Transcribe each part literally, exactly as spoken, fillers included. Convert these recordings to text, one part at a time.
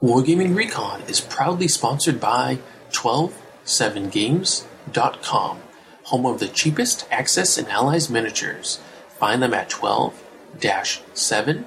Wargaming Recon is proudly sponsored by twelve seven games dot com, home of the cheapest Axis and Allies miniatures. Find them at twelve seven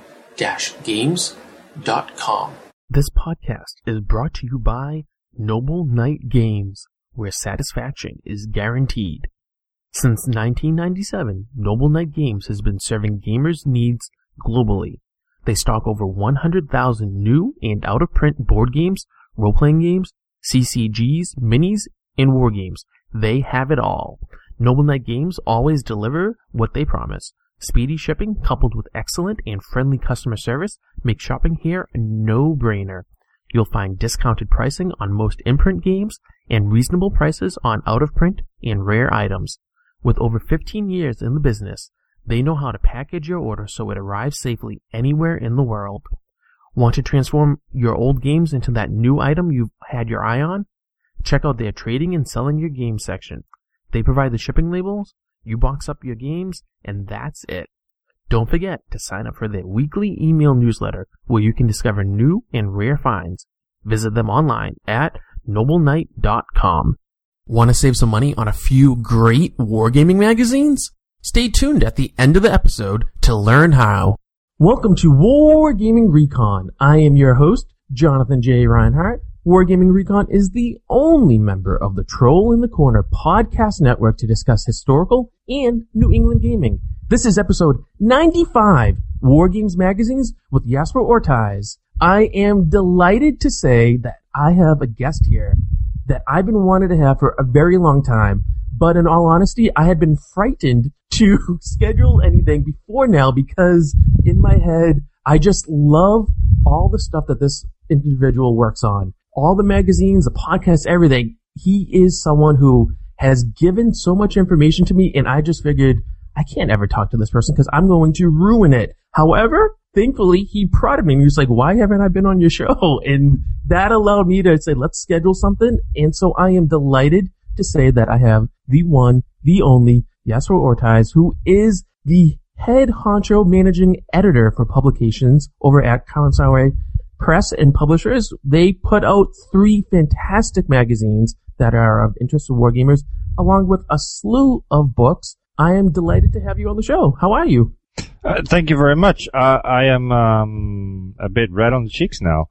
games dot com. This podcast is brought to you by Noble Knight Games, where satisfaction is guaranteed. Since nineteen ninety-seven, Noble Knight Games has been serving gamers' needs globally. They stock over one hundred thousand new and out-of-print board games, role-playing games, C C Gs, minis, and war games. They have it all. Noble Knight Games always deliver what they promise. Speedy shipping coupled with excellent and friendly customer service make shopping here a no-brainer. You'll find discounted pricing on most imprint games and reasonable prices on out-of-print and rare items. With over fifteen years in the business, they know how to package your order so it arrives safely anywhere in the world. Want to transform your old games into that new item you've had your eye on? Check out their trading and selling your games section. They provide the shipping labels, you box up your games, and that's it. Don't forget to sign up for their weekly email newsletter where you can discover new and rare finds. Visit them online at noble knight dot com. Want to save some money on a few great wargaming magazines? Stay tuned at the end of the episode to learn how. Welcome to Wargaming Recon. I am your host, Jonathan J. Reinhardt. Wargaming Recon is the only member of the Troll in the Corner podcast network to discuss historical and New England gaming. This is episode ninety-five, War Games Magazines with Jasper Ortiz. I am delighted to say that I have a guest here that I've been wanting to have for a very long time, but in all honesty, I had been frightened to schedule anything before now because in my head, I just love all the stuff that this individual works on. All the magazines, the podcasts, everything. He is someone who has given so much information to me, and I just figured I can't ever talk to this person because I'm going to ruin it. However, thankfully, he prodded me. He was like, why haven't I been on your show? And that allowed me to say, let's schedule something. And so I am delighted to say that I have the one, the only, Jasper Ortiz, who is the head honcho managing editor for publications over at Kansai Press and Publishers. They put out three fantastic magazines that are of interest to wargamers, along with a slew of books. I am delighted to have you on the show. How are you? Uh, thank you very much. Uh, I am um, a bit red on the cheeks now.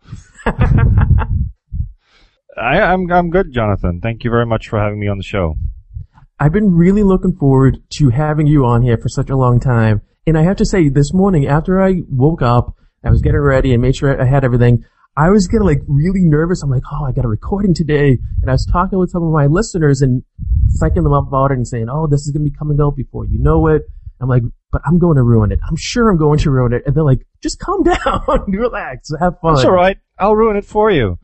I, I'm I'm good, Jonathan. Thank you very much for having me on the show. I've been really looking forward to having you on here for such a long time. And I have to say, this morning after I woke up, I was getting ready and made sure I had everything, I was getting like really nervous. I'm like, oh, I got a recording today. And I was talking with some of my listeners and psyching them up about it and saying, oh, this is going to be coming out before you know it. I'm like, but I'm going to ruin it. I'm sure I'm going to ruin it. And they're like, just calm down, relax, have fun. That's all right. I'll ruin it for you.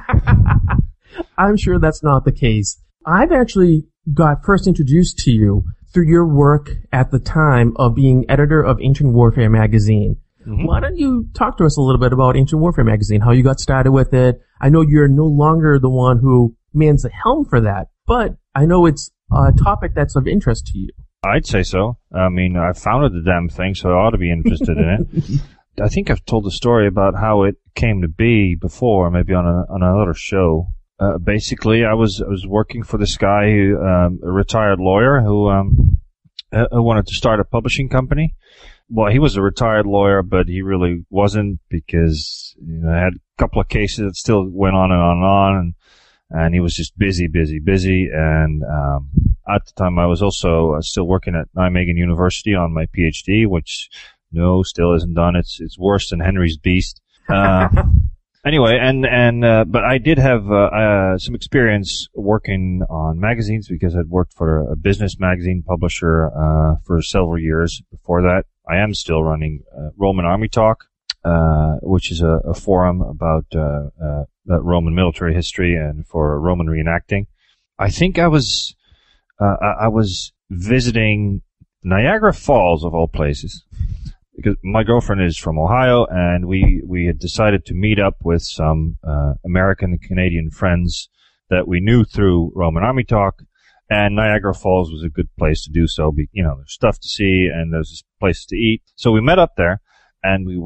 I'm sure that's not the case. I've actually got first introduced to you through your work at the time of being editor of Ancient Warfare magazine. Mm-hmm. Why don't you talk to us a little bit about Ancient Warfare magazine, how you got started with it? I know you're no longer the one who mans the helm for that, but I know it's a topic that's of interest to you. I'd say so. I mean, I founded the damn thing, so I ought to be interested in it. I think I've told the story about how it came to be before, maybe on, a, on another show. Uh, basically, I was I was working for this guy, who, um, a retired lawyer who um, uh, wanted to start a publishing company. Well, he was a retired lawyer, but he really wasn't because you know, I had a couple of cases that still went on and on and on, and, and he was just busy, busy, busy. And um, at the time, I was also uh, still working at Nijmegen University on my PhD, which no, still isn't done. It's it's worse than Henry's Beast. Uh, Anyway, and, and, uh, but I did have, uh, uh, some experience working on magazines because I'd worked for a business magazine publisher, uh, for several years before that. I am still running, uh, Roman Army Talk, uh, which is a, a forum about, uh, uh, Roman military history and for Roman reenacting. I think I was, uh, I was visiting Niagara Falls of all places. Because my girlfriend is from Ohio, and we, we had decided to meet up with some uh, American and Canadian friends that we knew through Roman Army Talk, and Niagara Falls was a good place to do so. You know, there's stuff to see, and there's places to eat. So we met up there, and we were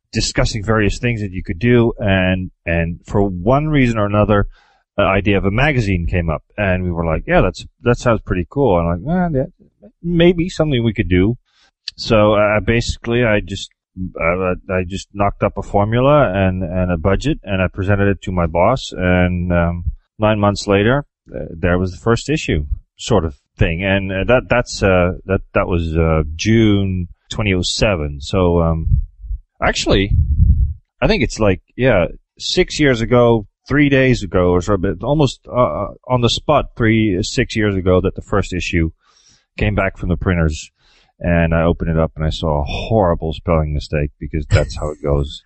discussing various things that you could do, and and for one reason or another, the idea of a magazine came up, and we were like, yeah, that's that sounds pretty cool. And I'm like, eh, that, maybe something we could do. So uh, basically, I just uh, I just knocked up a formula and and a budget, and I presented it to my boss, and um, nine months later, uh, there was the first issue, sort of thing, and uh, that that's uh, that that was uh, June twenty oh seven. So um, actually, I think it's like yeah, six years ago. Three days ago or so, but almost uh, on the spot, three, six years ago that the first issue came back from the printers, and I opened it up and I saw a horrible spelling mistake because that's how it goes.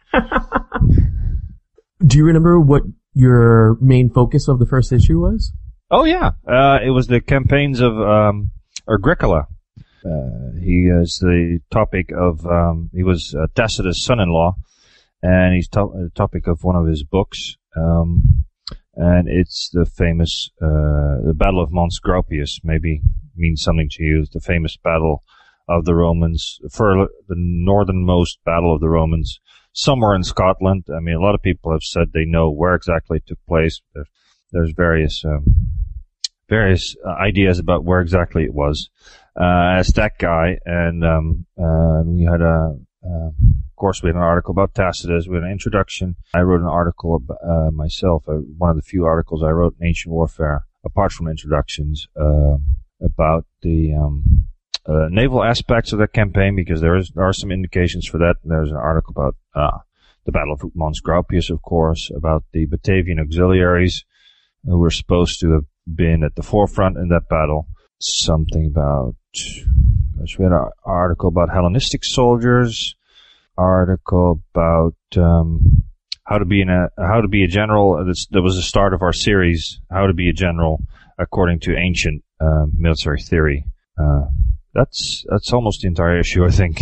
Do you remember what your main focus of the first issue was? Oh yeah, uh, it was the campaigns of um, Agricola. Uh, he is the topic of, um, he was uh, Tacitus' son-in-law, and he's to- the topic of one of his books. Um, and it's the famous, uh, the Battle of Mons Gropius, maybe means something to you. It's the famous battle of the Romans, for the northernmost battle of the Romans, somewhere in Scotland. I mean, a lot of people have said they know where exactly it took place. There's, there's various, um, various uh, ideas about where exactly it was. Uh, as that guy, and, um, uh, we had a, uh, Of course, we had an article about Tacitus. We had an introduction. I wrote an article about, uh, myself, uh, one of the few articles I wrote in Ancient Warfare, apart from introductions, uh, about the um, uh, naval aspects of that campaign, because there is there are some indications for that. There's an article about uh, the Battle of Mons Gropius, of course, about the Batavian auxiliaries who were supposed to have been at the forefront in that battle. Something about, we had an article about Hellenistic soldiers. Article about um, how to be in a how to be a general. This, that was the start of our series, how to be a general according to ancient uh, military theory. Uh, that's that's almost the entire issue, I think.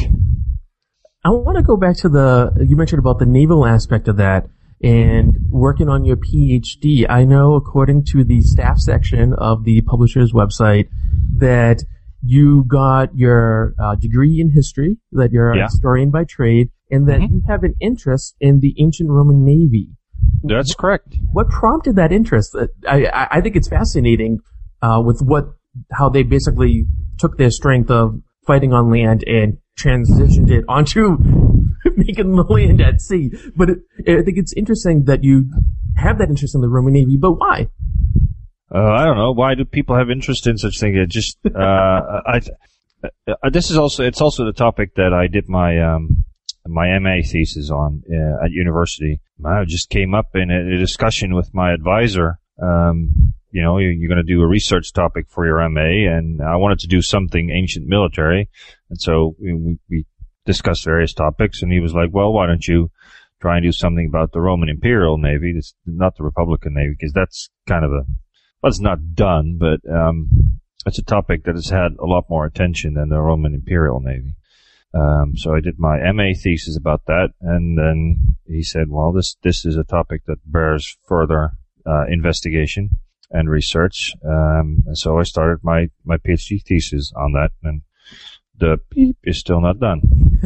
I want to go back to the you mentioned about the naval aspect of that and working on your PhD. I know, according to the staff section of the publisher's website, that you got your uh, degree in history, that you're yeah. a historian by trade, and that mm-hmm. you have an interest in the ancient Roman Navy. That's correct. What prompted that interest? I, I think it's fascinating uh, with what how they basically took their strength of fighting on land and transitioned it onto making the land at sea. But it, I think it's interesting that you have that interest in the Roman Navy, but why? Uh, I don't know. Why do people have interest in such things? It just, uh, I, uh, this is also, it's also the topic that I did my, um, my M A thesis on, uh, at university. I just came up in a, a discussion with my advisor. Um, you know, you're, you're going to do a research topic for your M A, and I wanted to do something ancient military. And so we, we discussed various topics, and he was like, well, why don't you try and do something about the Roman Imperial Navy? It's not the Republican Navy, because that's kind of a, well, it's not done, but um, it's a topic that has had a lot more attention than the Roman Imperial Navy. Um, so I did my M A thesis about that, and then he said, well, this this is a topic that bears further uh, investigation and research. Um, and so I started my, my PhD thesis on that, and the beep is still not done.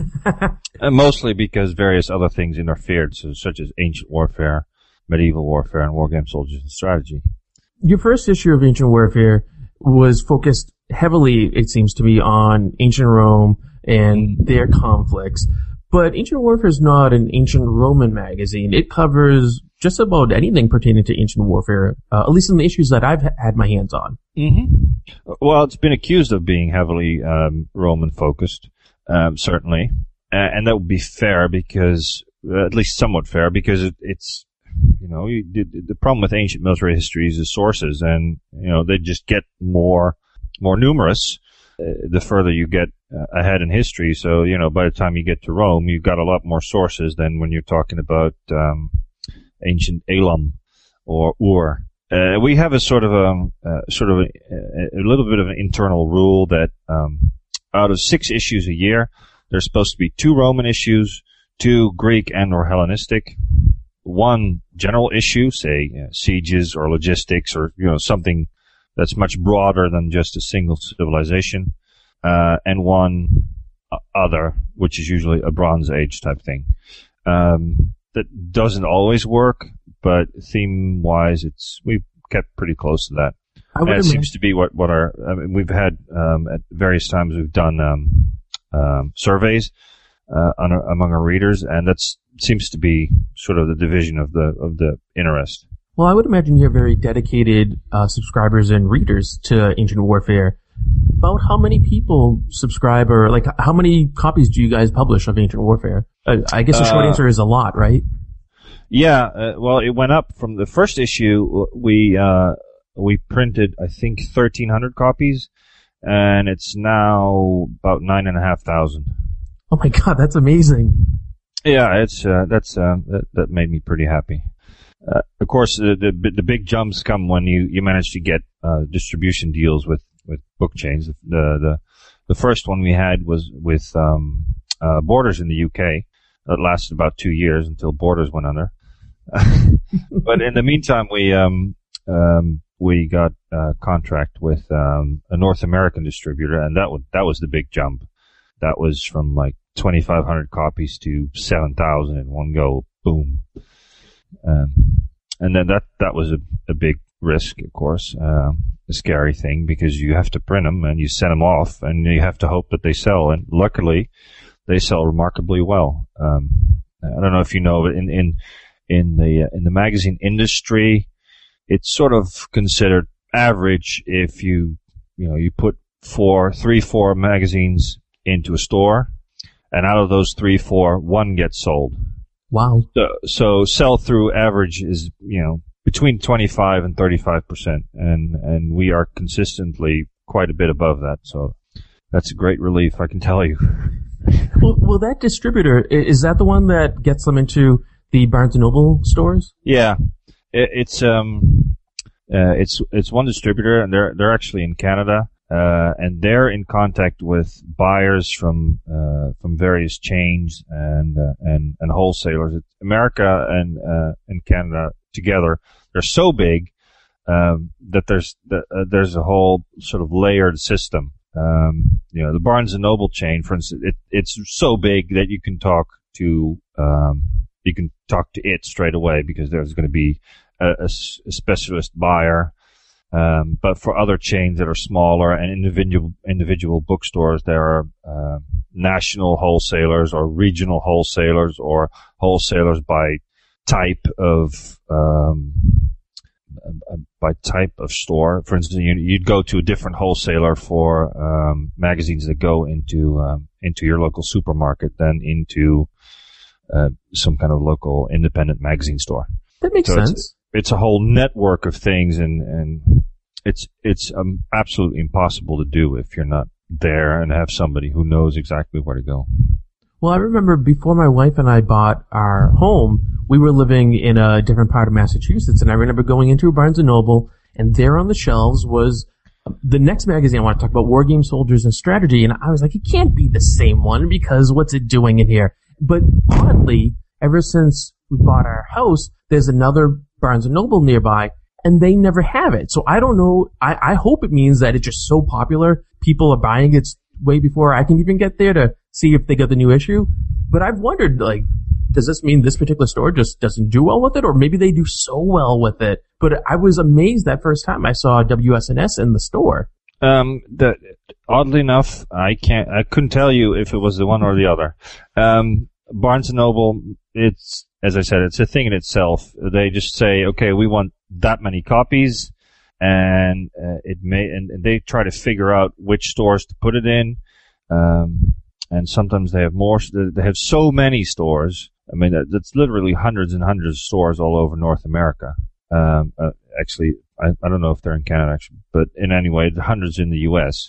And mostly because various other things interfered, so, such as ancient warfare, medieval warfare, and wargame soldiers and strategy. Your first issue of Ancient Warfare was focused heavily, it seems to me, on ancient Rome and their conflicts. But Ancient Warfare is not an ancient Roman magazine. It covers just about anything pertaining to ancient warfare, uh, at least in the issues that I've had my hands on. Mm-hmm. Well, it's been accused of being heavily um, Roman-focused, um, certainly. Uh, and that would be fair because, uh, at least somewhat fair, because it, it's, you know, you, the, the problem with ancient military history is the sources, and, you know, they just get more, more numerous uh, the further you get uh, ahead in history. So, you know, by the time you get to Rome, you've got a lot more sources than when you're talking about um, ancient Elam or Ur. Uh, we have a sort of a, uh, sort of a, a little bit of an internal rule that um, out of six issues a year, there's supposed to be two Roman issues, two Greek and or Hellenistic, one general issue, say uh, sieges or logistics or, you know, something that's much broader than just a single civilization, uh, and one uh, other, which is usually a Bronze Age type thing. Um, that doesn't always work, but theme-wise, it's we've kept pretty close to that. I would and it imagine- seems to be what, what our, I mean, we've had, um, at various times we've done, um, um, surveys, uh, on our, among our readers, and that's, seems to be sort of the division of the, of the interest. Well, I would imagine you have very dedicated uh, subscribers and readers to Ancient Warfare. About how many people subscribe, or like how many copies do you guys publish of Ancient Warfare? Uh, I guess the short Uh, answer is a lot, right? Yeah, uh, well, it went up from the first issue. We uh, we printed, I think, thirteen hundred copies, and it's now about nine and a half thousand. Oh my God, that's amazing. Yeah, it's uh, that's uh, that, that made me pretty happy. Uh, of course, the, the the big jumps come when you, you manage to get uh, distribution deals with, with book chains. The the the first one we had was with um, uh, Borders in the U K. That lasted about two years until Borders went under. But in the meantime, we um, um, we got a contract with um, a North American distributor, and that was that was the big jump. That was from like twenty-five hundred copies to seven thousand in one go. Boom. Um, and then that, that was a, a big risk, of course, uh, a scary thing, because you have to print them and you send them off and you have to hope that they sell. And luckily, they sell remarkably well. Um, I don't know if you know, but in, in, in the, uh, in the magazine industry, it's sort of considered average if you, you know, you put four, three, four magazines into a store, and out of those three, four, one gets sold. Wow. So, so sell-through average is, you know, between twenty-five and thirty-five percent, and, and we are consistently quite a bit above that. So that's a great relief, I can tell you. Well, well, that distributor, i- is that the one that gets them into the Barnes and Noble stores? Yeah, it, it's um, uh, it's it's one distributor, and they're they're actually in Canada. Uh, and they're in contact with buyers from, uh, from various chains and, uh, and, and wholesalers. It's America and, uh, and Canada together, they're so big, um, that there's, that, uh, there's a whole sort of layered system. Um, you know, the Barnes and Noble chain, for instance, it, it's so big that you can talk to, um, you can talk to it straight away because there's going to be a, a, a specialist buyer. Um, but for other chains that are smaller and individual individual bookstores, there are uh, national wholesalers or regional wholesalers or wholesalers by type of um, by type of store. For instance, you, you'd go to a different wholesaler for um, magazines that go into um, into your local supermarket than into uh, some kind of local independent magazine store. That makes So it's- sense. It's a whole network of things, and, and it's it's um, absolutely impossible to do if you're not there and have somebody who knows exactly where to go. Well, I remember before my wife and I bought our home, we were living in a different part of Massachusetts, and I remember going into a Barnes and Noble, and there on the shelves was the next magazine I want to talk about, War Game Soldiers and Strategy, and I was like, it can't be the same one, because what's it doing in here? But oddly, ever since we bought our house, there's another Barnes and Noble nearby, and they never have it. So I don't know. I, I hope it means that it's just so popular, people are buying it way before I can even get there to see if they got the new issue. But I've wondered, like, does this mean this particular store just doesn't do well with it, or maybe they do so well with it? But I was amazed that first time I saw W S N S in the store. Um, the, oddly enough, I can't, I couldn't tell you if it was the one or the other. Um, Barnes and Noble, it's, as I said, it's a thing in itself. They just say, okay, we want that many copies, and uh, it may, and, and they try to figure out which stores to put it in. Um, and sometimes they have more, they have so many stores. I mean, that's literally hundreds and hundreds of stores all over North America. Um, uh, actually, I, I don't know if they're in Canada, actually, but in any way, the hundreds in the U S.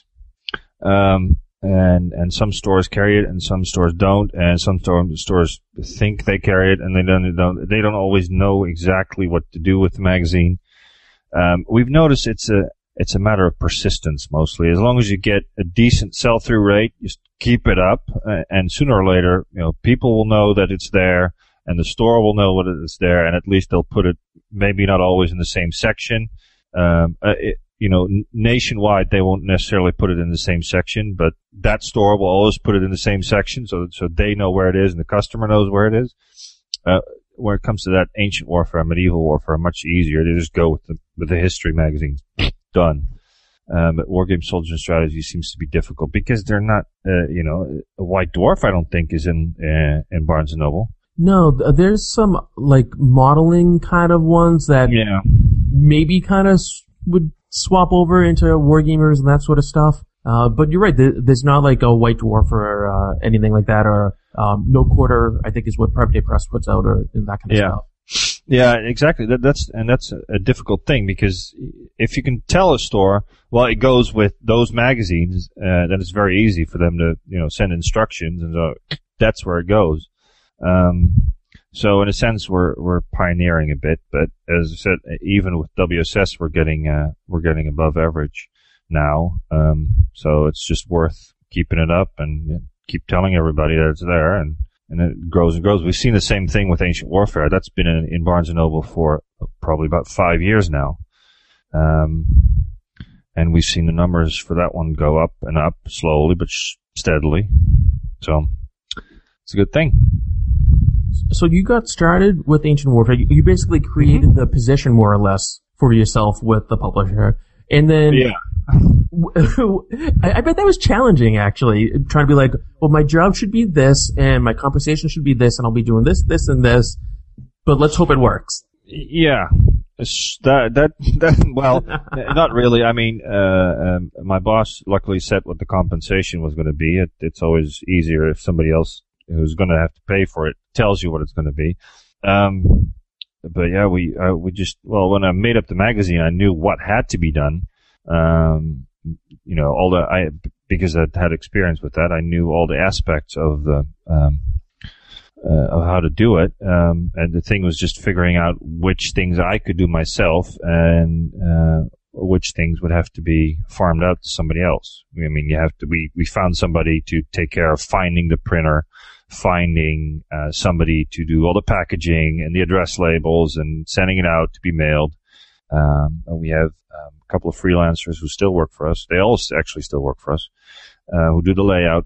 Um, and, and some stores carry it and some stores don't, and some store, stores think they carry it and they don't, don't, they don't always know exactly what to do with the magazine. Um, we've noticed it's a, it's a matter of persistence mostly. As long as you get a decent sell-through rate, just keep it up, uh, and sooner or later, you know, people will know that it's there, and the store will know what it's there, and at least they'll put it, maybe not always in the same section. Um, uh, it, you know, n- nationwide, they won't necessarily put it in the same section, but that store will always put it in the same section, so so they know where it is and the customer knows where it is. Uh, when it comes to that ancient warfare, medieval warfare, much easier. They just go with the with the history magazines. Done. Um, but War Games, Soldiers, and Strategy seems to be difficult because they're not, uh, you know, a White Dwarf, I don't think, is in uh, in Barnes and Noble. No, th- there's some like modeling kind of ones that Yeah. maybe kind of s- would swap over into Wargamers and that sort of stuff. Uh, but you're right. Th- there's not like a White Dwarf or uh, anything like that, or um, No Quarter, I think, is what Prep Day Press puts out, or that kind of Yeah. stuff. Yeah, exactly. That, that's and that's a, a difficult thing because if you can tell a store, well, it goes with those magazines, uh, then it's very easy for them to, you know, send instructions, and so that's where it goes. Um, so in a sense, we're we're pioneering a bit, but as I said, even with W S S, we're getting uh, we're getting above average now. Um, so it's just worth keeping it up and keep telling everybody that it's there, and. And it grows and grows. We've seen the same thing with Ancient Warfare. That's been in, in Barnes and Noble for probably about five years now. Um, and we've seen the numbers for that one go up and up slowly but sh- steadily. So it's a good thing. So you got started with Ancient Warfare. You, you basically created the position more or less for yourself with the publisher. And then Yeah. I, I bet that was challenging, actually, trying to be like, well, my job should be this, and my compensation should be this, and I'll be doing this, this, and this, but let's hope it works. Yeah. It's that, that, that, well, not really. I mean, uh, um, my boss luckily set what the compensation was going to be. It, it's always easier if somebody else who's going to have to pay for it tells you what it's going to be. Um, but yeah, we, uh, we just, well, when I made up the magazine, I knew what had to be done. Um, you know, all the, I, because I'd had experience with that, I knew all the aspects of the, um, uh, of how to do it. Um, and the thing was just figuring out which things I could do myself and, uh, which things would have to be farmed out to somebody else. I mean, you have to, we, we found somebody to take care of finding the printer, finding, uh, somebody to do all the packaging and the address labels and sending it out to be mailed. Um, and we have um, a couple of freelancers who still work for us. They all actually still work for us, uh, who do the layout.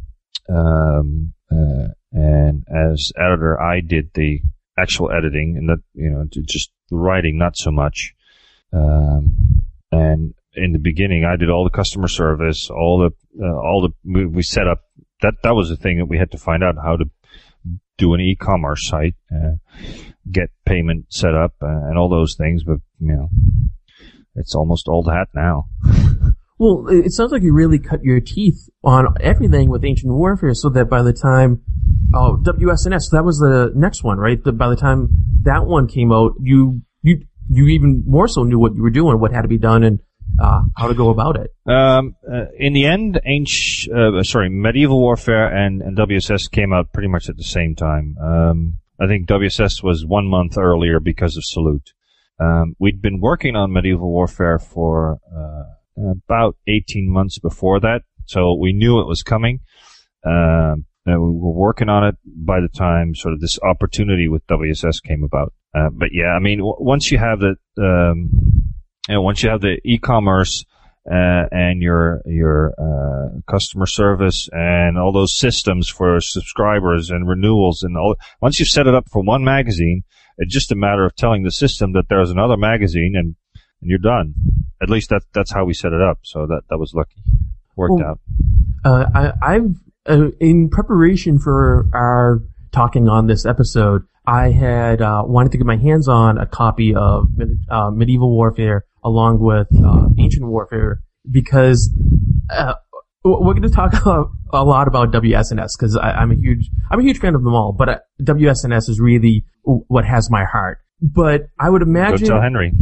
Um, uh, and as editor, I did the actual editing and that, you know, just the writing, not so much. Um, and in the beginning, I did all the customer service, all the, uh, all the, we set up, that, that was the thing that we had to find out how to do an e-commerce site, uh, get payment set up, uh, and all those things, but, you know, it's almost old hat now. Well, it sounds like you really cut your teeth on everything with Ancient Warfare so that by the time, oh, W S N S, that was the next one, right? That by the time that one came out, you, you, you even more so knew what you were doing, what had to be done, and, uh, how to go about it. Um, uh, in the end, ancient, uh, sorry, Medieval Warfare and, and W S S came out pretty much at the same time. Um, I think W S S was one month earlier because of Salute. Um, we'd been working on Medieval Warfare for, uh, about eighteen months before that, so we knew it was coming. Um, and we were working on it by the time sort of this opportunity with W S S came about. Uh, but yeah, I mean, w- once you have the, um, you know, once you have the e-commerce, uh, and your, your, uh, customer service and all those systems for subscribers and renewals and all, once you've set it up for one magazine, it's just a matter of telling the system that there's another magazine and, and you're done. At least that, that's how we set it up. So that, that was lucky. Worked well, out. Uh, I, I've, uh, in preparation for our talking on this episode, I had, uh, wanted to get my hands on a copy of, uh, Medieval Warfare along with, uh, Ancient Warfare because, uh, we're going to talk a, a lot about W S N S because I'm a huge, I'm a huge fan of them all, but uh, W S N S is really what has my heart. But I would imagine. Go tell Henry.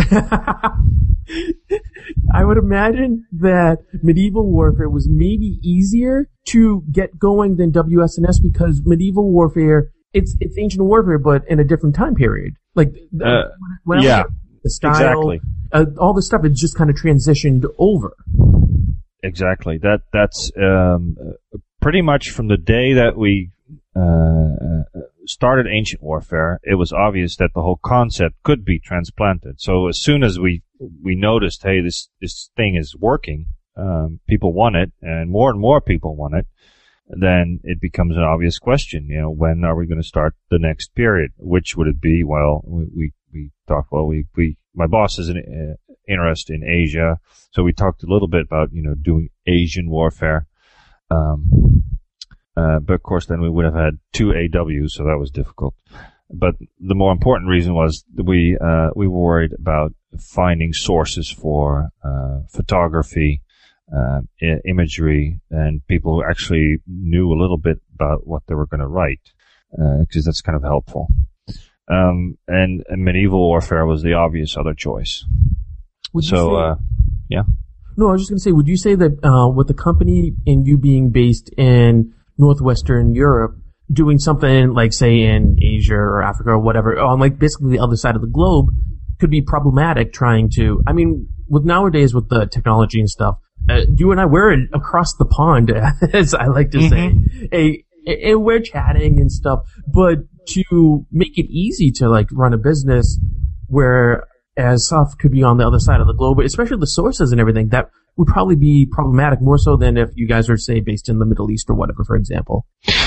I would imagine that Medieval Warfare was maybe easier to get going than W S N S because Medieval Warfare, it's it's Ancient Warfare, but in a different time period. Like, uh, when I yeah, the style, exactly. uh, all this stuff, it's just kind of transitioned over. Exactly. That that's um, pretty much from the day that we uh, started Ancient Warfare, it was obvious that the whole concept could be transplanted. So as soon as we we noticed, hey, this this thing is working, um, people want it, and more and more people want it, then it becomes an obvious question. You know, when are we going to start the next period? Which would it be? Well, we we, we talked. Well, we we my boss is an uh, interest in Asia, so we talked a little bit about you know doing Asian warfare. Um, uh, but of course, then we would have had two A Ws, so that was difficult. But the more important reason was that we uh, we were worried about finding sources for uh, photography, uh, I- imagery, and people who actually knew a little bit about what they were going to write, because uh, that's kind of helpful. Um, and, and medieval warfare was the obvious other choice. Would you so, say, uh, yeah. No, I was just going to say, would you say that uh, with the company and you being based in Northwestern Europe, doing something like, say, in Asia or Africa or whatever, on like basically the other side of the globe, could be problematic trying to, I mean, with nowadays with the technology and stuff, uh, you and I, we're across the pond, as I like to Mm-hmm. say, a, a, we're chatting and stuff, but to make it easy to like run a business where as stuff could be on the other side of the globe, especially the sources and everything, that would probably be problematic more so than if you guys are, say, based in the Middle East or whatever, for example.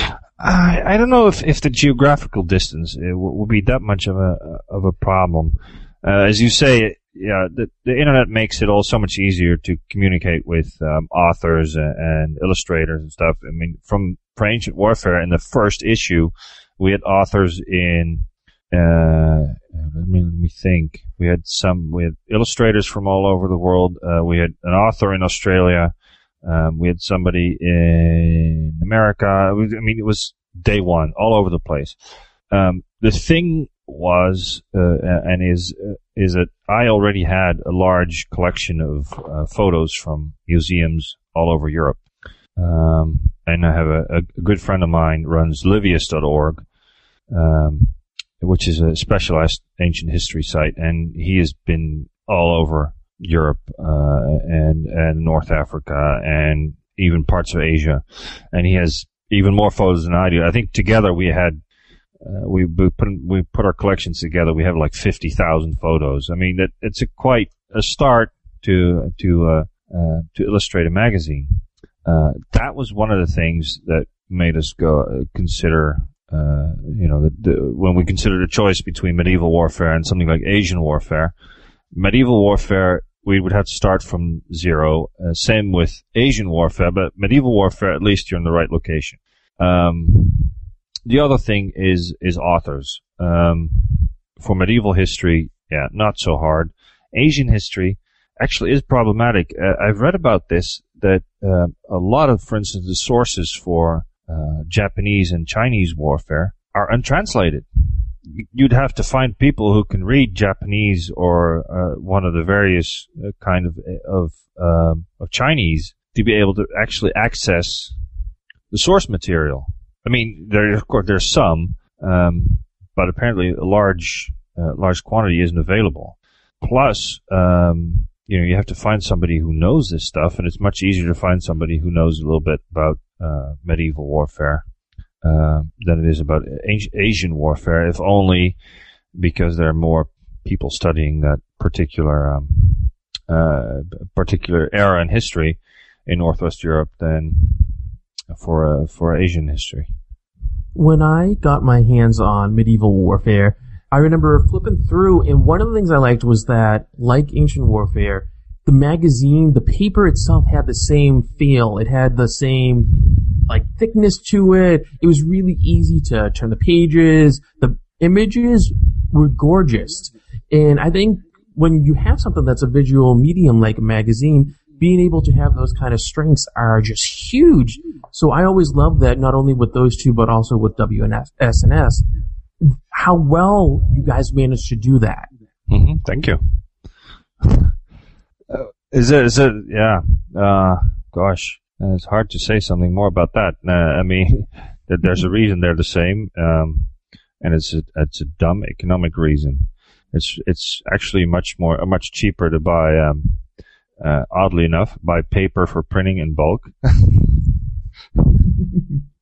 I, I don't know if, if the geographical distance it will, will be that much of a of a problem. Uh, as you say, yeah, the, the internet makes it all so much easier to communicate with um, authors and, and illustrators and stuff. I mean, from for Ancient Warfare in the first issue, we had authors in. Uh, let me let me think. We had some. We had illustrators from all over the world. Uh, we had an author in Australia. Um, we had somebody in America. It was, I mean, it was day one, all over the place. Um, the thing was, uh, and is, uh, is that I already had a large collection of uh, photos from museums all over Europe. Um, and I have a, a good friend of mine runs Livius dot org, um, which is a specialized ancient history site, and he has been all over Europe, uh, and, and North Africa and even parts of Asia. And he has even more photos than I do. I think together we had, uh, we put, we put our collections together. We have like fifty thousand photos. I mean, that it's a quite a start to, to, uh, uh, to illustrate a magazine. Uh, that was one of the things that made us go, uh, consider, uh, you know, the, the, when we considered a choice between medieval warfare and something like Asian warfare. Medieval warfare, we would have to start from zero. Uh, same with Asian warfare, but medieval warfare, at least you're in the right location. Um, the other thing is is authors. Um, for medieval history, yeah, not so hard. Asian history actually is problematic. Uh, I've read about this, that uh, a lot of, for instance, the sources for uh, Japanese and Chinese warfare are untranslated. You'd have to find people who can read Japanese or uh, one of the various uh, kind of of, uh, of Chinese to be able to actually access the source material. I mean, there of course there's some, um, but apparently a large uh, large quantity isn't available. Plus, um, you know, you have to find somebody who knows this stuff, and it's much easier to find somebody who knows a little bit about uh, medieval warfare. Uh, than it is about Asian warfare, if only because there are more people studying that particular um, uh, particular era in history in Northwest Europe than for uh, for Asian history. When I got my hands on medieval warfare, I remember flipping through, and one of the things I liked was that, like Ancient Warfare, the magazine, the paper itself had the same feel. It had the same like thickness to it. It was really easy to turn the pages. The images were gorgeous. And I think when you have something that's a visual medium like a magazine, being able to have those kind of strengths are just huge. So I always loved that, not only with those two, but also with W and S and S, how well you guys managed to do that. Mm-hmm. Thank you. Uh, is it, is it, yeah, uh, gosh. Uh, it's hard to say something more about that. Uh, I mean, that there's a reason they're the same, um, and it's a, it's a dumb economic reason. It's it's actually much more much cheaper to buy, um, uh, oddly enough, buy paper for printing in bulk.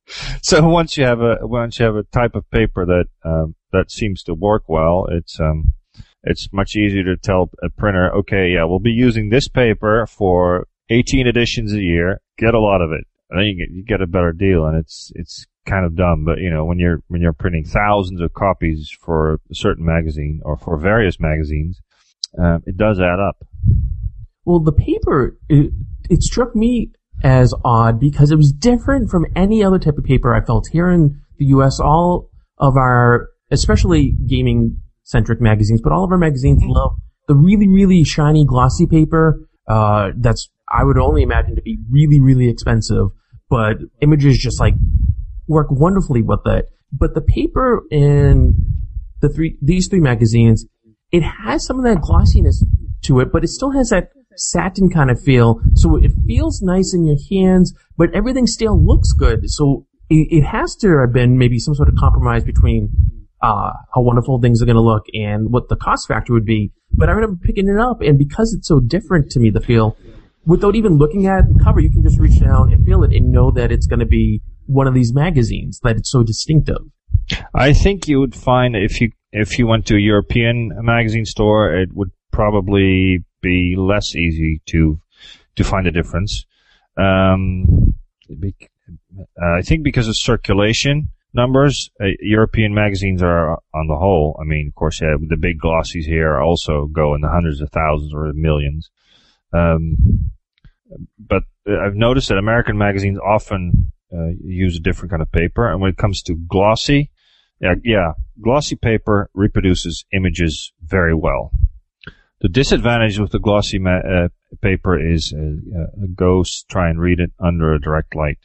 So once you have a once you have a type of paper that um, that seems to work well, it's um it's much easier to tell a printer, okay, yeah, we'll be using this paper for eighteen editions a year. Get a lot of it, and then you get you get a better deal. And it's it's kind of dumb, but you know when you're when you're printing thousands of copies for a certain magazine or for various magazines, um, it does add up. Well, the paper it, it struck me as odd because it was different from any other type of paper I felt here in the U S. All of our, especially gaming-centric magazines, but all of our magazines love the really, really shiny, glossy paper. Uh, that's, I would only imagine to be really, really expensive, but images just like work wonderfully with it. But the paper in the three, these three magazines, it has some of that glossiness to it, but it still has that satin kind of feel, so it feels nice in your hands, but everything still looks good. So it, it has to have been maybe some sort of compromise between uh how wonderful things are going to look and what the cost factor would be. But I remember picking it up, and because it's so different to me, the feel, without even looking at the cover, you can just reach down and feel it and know that it's going to be one of these magazines, that it's so distinctive. I think you would find if you if you went to a European magazine store, it would probably be less easy to to find a difference. Um, I think because of circulation numbers, uh, European magazines are on the whole. I mean, of course, yeah, the big glossies here also go in the hundreds of thousands or millions. Um, but I've noticed that American magazines often uh, use a different kind of paper, and when it comes to glossy, yeah, yeah, glossy paper reproduces images very well. The disadvantage with the glossy ma- uh, paper is uh, uh, ghosts try and read it under a direct light.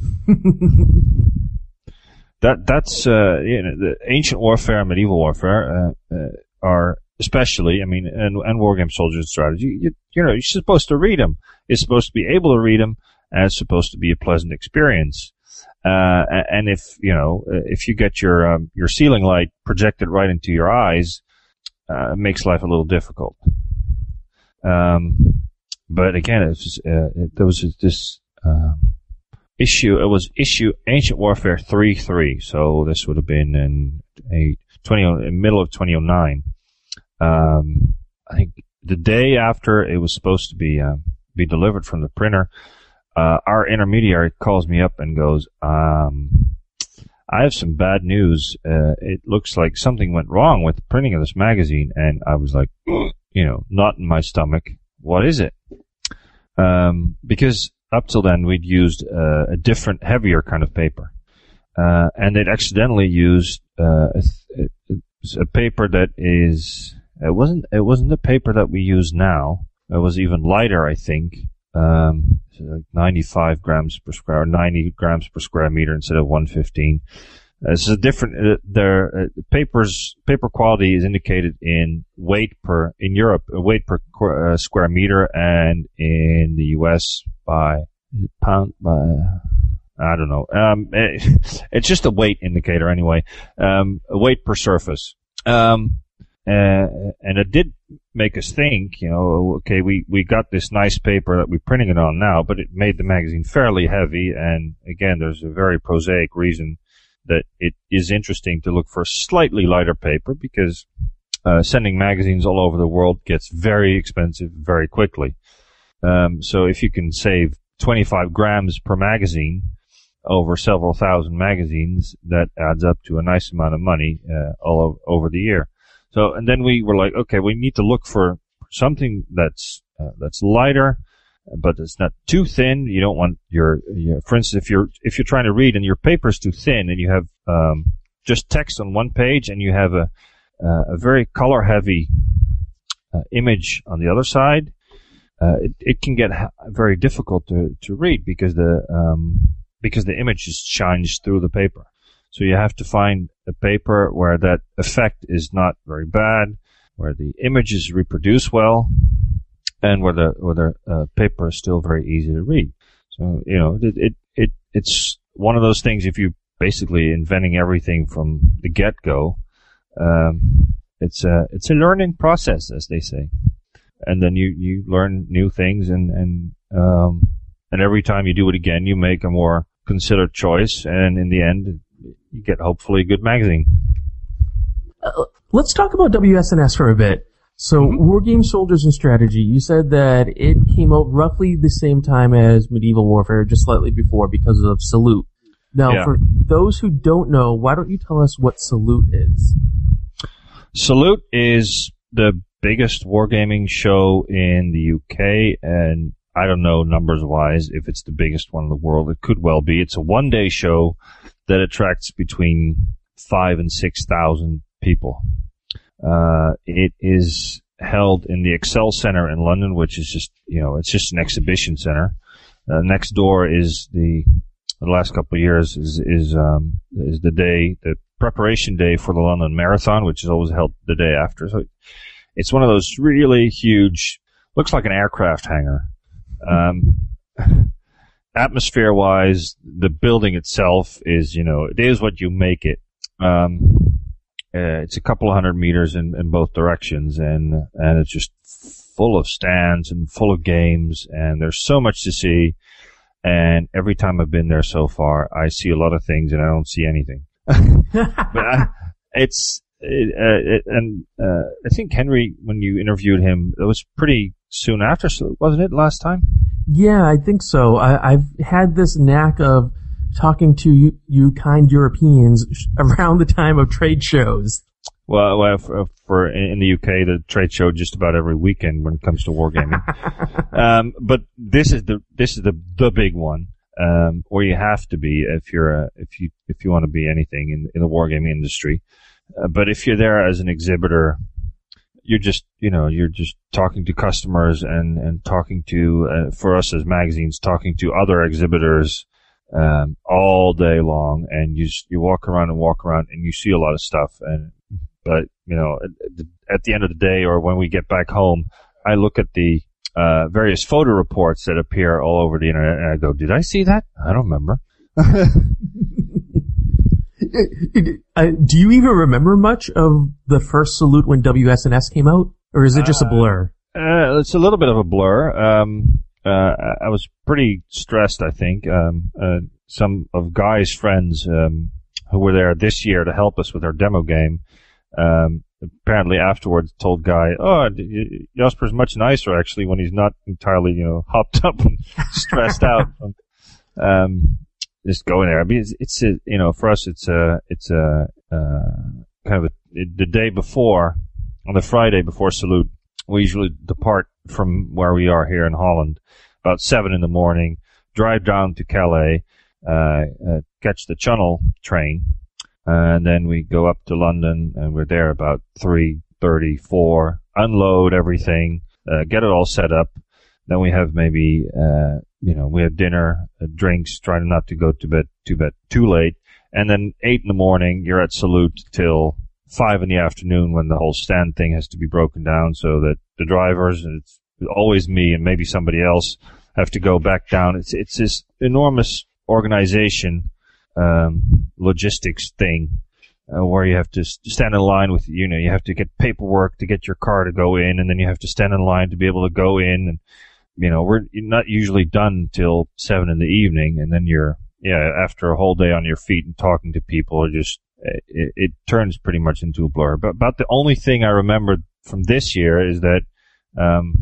that that's uh, you know, the ancient warfare, medieval warfare uh, uh, are especially. I mean, and, and war game soldiers strategy. You, you know, you're supposed to read them. You're supposed to be able to read them, and it's supposed to be a pleasant experience. Uh, and if you know, if you get your um, your ceiling light projected right into your eyes, Uh, it makes life a little difficult. Um, but again, it was just, uh, it, there was this uh, issue. It was issue Ancient Warfare three three. So this would have been in a twenty in middle of twenty oh nine. Um, I think the day after it was supposed to be uh, be delivered from the printer, uh, our intermediary calls me up and goes, um, I have some bad news. Uh, it looks like something went wrong with the printing of this magazine. And I was like, you know, not in my stomach. What is it? Um, because up till then we'd used uh, a different, heavier kind of paper. Uh, and they'd accidentally used uh, a, a paper that is, it wasn't, it wasn't the paper that we use now. It was even lighter, I think. Um, like ninety-five grams per square, or ninety grams per square meter instead of one fifteen. Uh, it's a different, uh, their uh, papers, paper quality is indicated in weight per, in Europe, uh, weight per uh, square meter, and in the U S by pound, by, I don't know. Um, it, it's just a weight indicator anyway. Um, a weight per surface. Um, Uh, and it did make us think, you know, okay, we, we got this nice paper that we're printing it on now, but it made the magazine fairly heavy. And again, there's a very prosaic reason that it is interesting to look for slightly lighter paper, because uh, sending magazines all over the world gets very expensive very quickly. Um, so if you can save twenty-five grams per magazine over several thousand magazines, that adds up to a nice amount of money uh, all over the year. So, and then we were like, okay, we need to look for something that's uh, that's lighter, but it's not too thin. You don't want your, your, for instance, if you're if you're trying to read and your paper's too thin and you have um, just text on one page and you have a uh, a very color heavy uh, image on the other side, uh, it, it can get ha- very difficult to to read because the um, because the image just shines through the paper. So you have to find a paper where that effect is not very bad, where the images reproduce well, and where the where the uh, paper is still very easy to read. So you know, it it it it's one of those things. If you basically inventing everything from the get go, um, it's a it's a learning process, as they say, and then you you learn new things, and and um, and every time you do it again, you make a more considered choice, and in the end, you get hopefully a good magazine. Uh, let's talk about W S N S for a bit. So, mm-hmm. War Games, Soldiers, and Strategy, you said that it came out roughly the same time as Medieval Warfare, just slightly before because of Salute. Now, yeah. for those who don't know, why don't you tell us what Salute is? Salute is the biggest wargaming show in the U K, and I don't know numbers-wise if it's the biggest one in the world. It could well be. It's a one-day show that attracts between five and six thousand people. Uh, it is held in the Excel Center in London, which is just, you know, it's just an exhibition center. Uh, next door is the, the last couple of years is, is, um, is the day, the preparation day for the London Marathon, which is always held the day after. So it's one of those really huge, looks like an aircraft hangar. Um, atmosphere-wise, the building itself is, you know, it is what you make it. Um, Uh, it's a couple of hundred meters in, in both directions, and and it's just full of stands and full of games, and there's so much to see. And every time I've been there so far, I see a lot of things, and I don't see anything. But I, it's it, uh, it, and uh, I think Henry, when you interviewed him, it was pretty soon after, wasn't it? Last time? Yeah, I think so. I, I've had this knack of talking to you, you kind Europeans around the time of trade shows. Well, well for, for in the U K, the trade show just about every weekend when it comes to wargaming. um, but this is the this is the the big one, um, where you have to be if you're a, if you if you want to be anything in, in the wargaming industry. Uh, but if you're there as an exhibitor, you're just you know you're just talking to customers and and talking to uh, for us as magazines, talking to other exhibitors. Um, all day long, and you just, you walk around and walk around, and you see a lot of stuff. And but you know, at, at the end of the day, or when we get back home, I look at the uh, various photo reports that appear all over the internet, and I go, "Did I see that? I don't remember." uh, do you even remember much of the first Salute when W S N S came out, or is it just a blur? Uh, uh, it's a little bit of a blur. Um, Uh, I was pretty stressed, I think. Um, uh, some of Guy's friends, um, who were there this year to help us with our demo game, um, apparently afterwards told Guy, oh, Jasper's much nicer actually when he's not entirely, you know, hopped up and stressed out. Um, just going there. I mean, it's, it's a, you know, for us, it's a, it's a, uh, kind of a, the day before, on the Friday before Salute, we usually depart from where we are here in Holland about seven in the morning, drive down to Calais, uh, uh catch the Channel train, uh, and then we go up to London, and we're there about three thirty, four, unload everything, uh, get it all set up. Then we have maybe, uh, you know, we have dinner, uh, drinks, trying not to go to bed, to bed too late. And then eight in the morning, you're at Salute till five in the afternoon when the whole stand thing has to be broken down so that the drivers, and it's always me and maybe somebody else, have to go back down. It's, it's this enormous organization, um, logistics thing, uh, where you have to stand in line with, you know, you have to get paperwork to get your car to go in, and then you have to stand in line to be able to go in. And, you know, we're not usually done till seven in the evening, and then you're, yeah, after a whole day on your feet and talking to people, or just, It, it turns pretty much into a blur. But about the only thing I remember from this year is that um,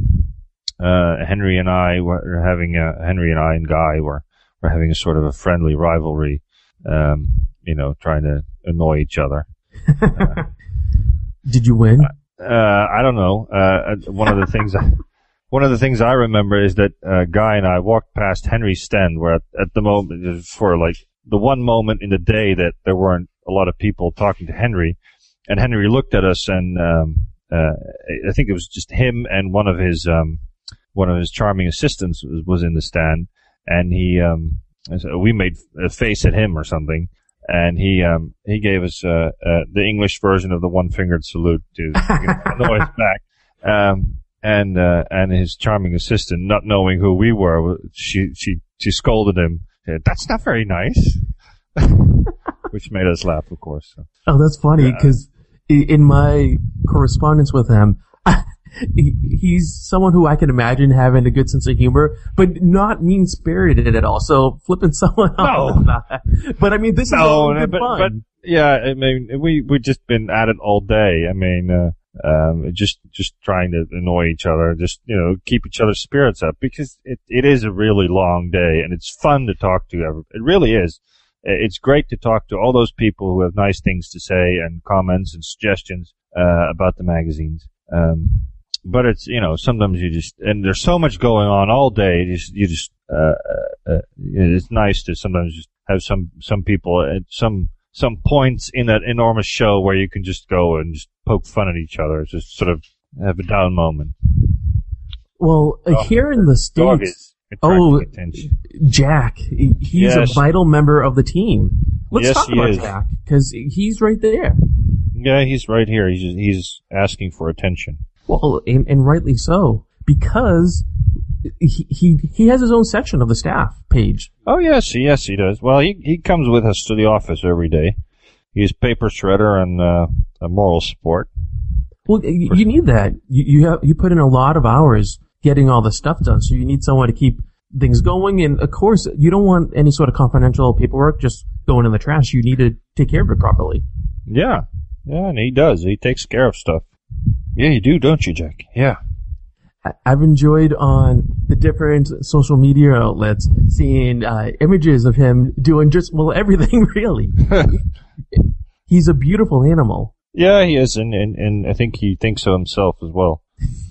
uh, Henry and I were having a, Henry and I and Guy were were having a sort of a friendly rivalry, um, you know, trying to annoy each other. Uh, Did you win? Uh, I don't know. Uh, one of the things. I, One of the things I remember is that uh, Guy and I walked past Henry's stand, where at, at the moment, for like the one moment in the day that there weren't a lot of people talking to Henry, and Henry looked at us, and um, uh, I think it was just him and one of his um, one of his charming assistants was, was in the stand, and he um, we made a face at him or something, and he um, he gave us uh, uh, the English version of the one-fingered salute to annoy us back. Um, And, uh, and his charming assistant, not knowing who we were, she, she, she scolded him. That's not very nice. Which made us laugh, of course. So. Oh, that's funny, because uh, in my correspondence with him, I, he, he's someone who I can imagine having a good sense of humor, but not mean-spirited at all. So flipping someone off is not. But I mean, this is No, all no, good but, fun. but yeah, I mean, we we've just been at it all day. I mean, uh, um, just just trying to annoy each other, just you know, keep each other's spirits up because it it is a really long day and it's fun to talk to. Every, it really is. It's great to talk to all those people who have nice things to say and comments and suggestions uh, about the magazines. Um, but it's you know sometimes you just and there's so much going on all day. You just you just uh, uh, it's nice to sometimes just have some some people at some. some points in that enormous show where you can just go and just poke fun at each other, just sort of have a down moment. Well, uh, Dog, here in the dog States, is attracting oh, attention. Jack, he- he's Yes. a vital member of the team. Let's Yes, talk he about is. Jack, because he's right there. Yeah, he's right here. He's he's asking for attention. Well, and, and rightly so, because he, he he has his own section of the staff page. Oh yes, yes he does. Well, he he comes with us to the office every day. He's paper shredder and uh, a moral support. Well, you, you need that. You you, have, you put in a lot of hours getting all the stuff done, so you need someone to keep things going. And of course, you don't want any sort of confidential paperwork just going in the trash. You need to take care of it properly. Yeah, yeah, and he does. He takes care of stuff. Yeah, you do, don't you, Jack? Yeah. I've enjoyed on the different social media outlets seeing uh, images of him doing just, well, everything really. He's a beautiful animal. Yeah, he is, and, and, and I think he thinks so himself as well.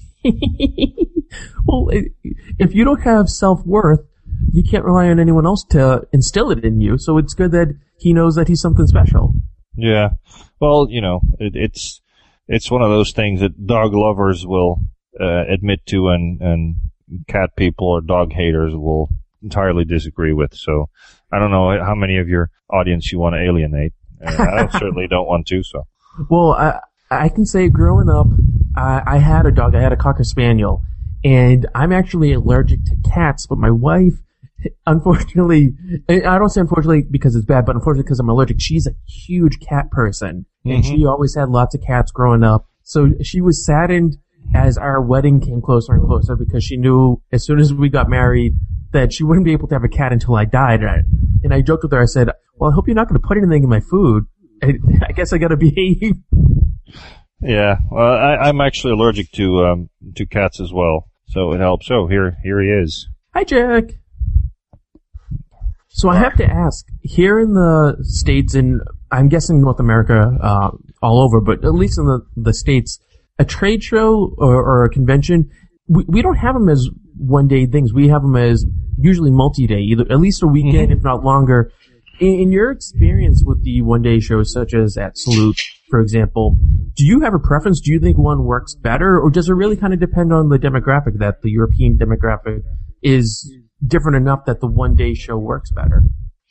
Well, if you don't have self-worth, you can't rely on anyone else to instill it in you, so it's good that he knows that he's something special. Yeah. Well, you know, it, it's it's one of those things that dog lovers will uh, admit to and, and cat people or dog haters will entirely disagree with. So I don't know how many of your audience you want to alienate. Uh, I certainly don't want to, so. Well, I, I can say growing up, I, I had a dog. I had a Cocker Spaniel, and I'm actually allergic to cats, but my wife, unfortunately, I don't say unfortunately because it's bad, but unfortunately because I'm allergic, she's a huge cat person, and Mm-hmm. she always had lots of cats growing up. So she was saddened as our wedding came closer and closer because she knew as soon as we got married that she wouldn't be able to have a cat until I died. And I joked with her. I said, well, I hope you're not going to put anything in my food. I, I guess I got to behave. Yeah. Well, I, I'm actually allergic to um, to cats as well, so it helps. Oh, here here he is. Hi, Jack. So I have to ask, here in the States, and I'm guessing North America uh, all over, but at least in the, the States, a trade show or, or a convention, we, we don't have them as one-day things. We have them as usually multi-day, either at least a weekend, if not longer. In, in your experience with the one-day shows, such as at Salute, for example, do you have a preference? Do you think one works better, or does it really kind of depend on the demographic, that the European demographic is different enough that the one-day show works better?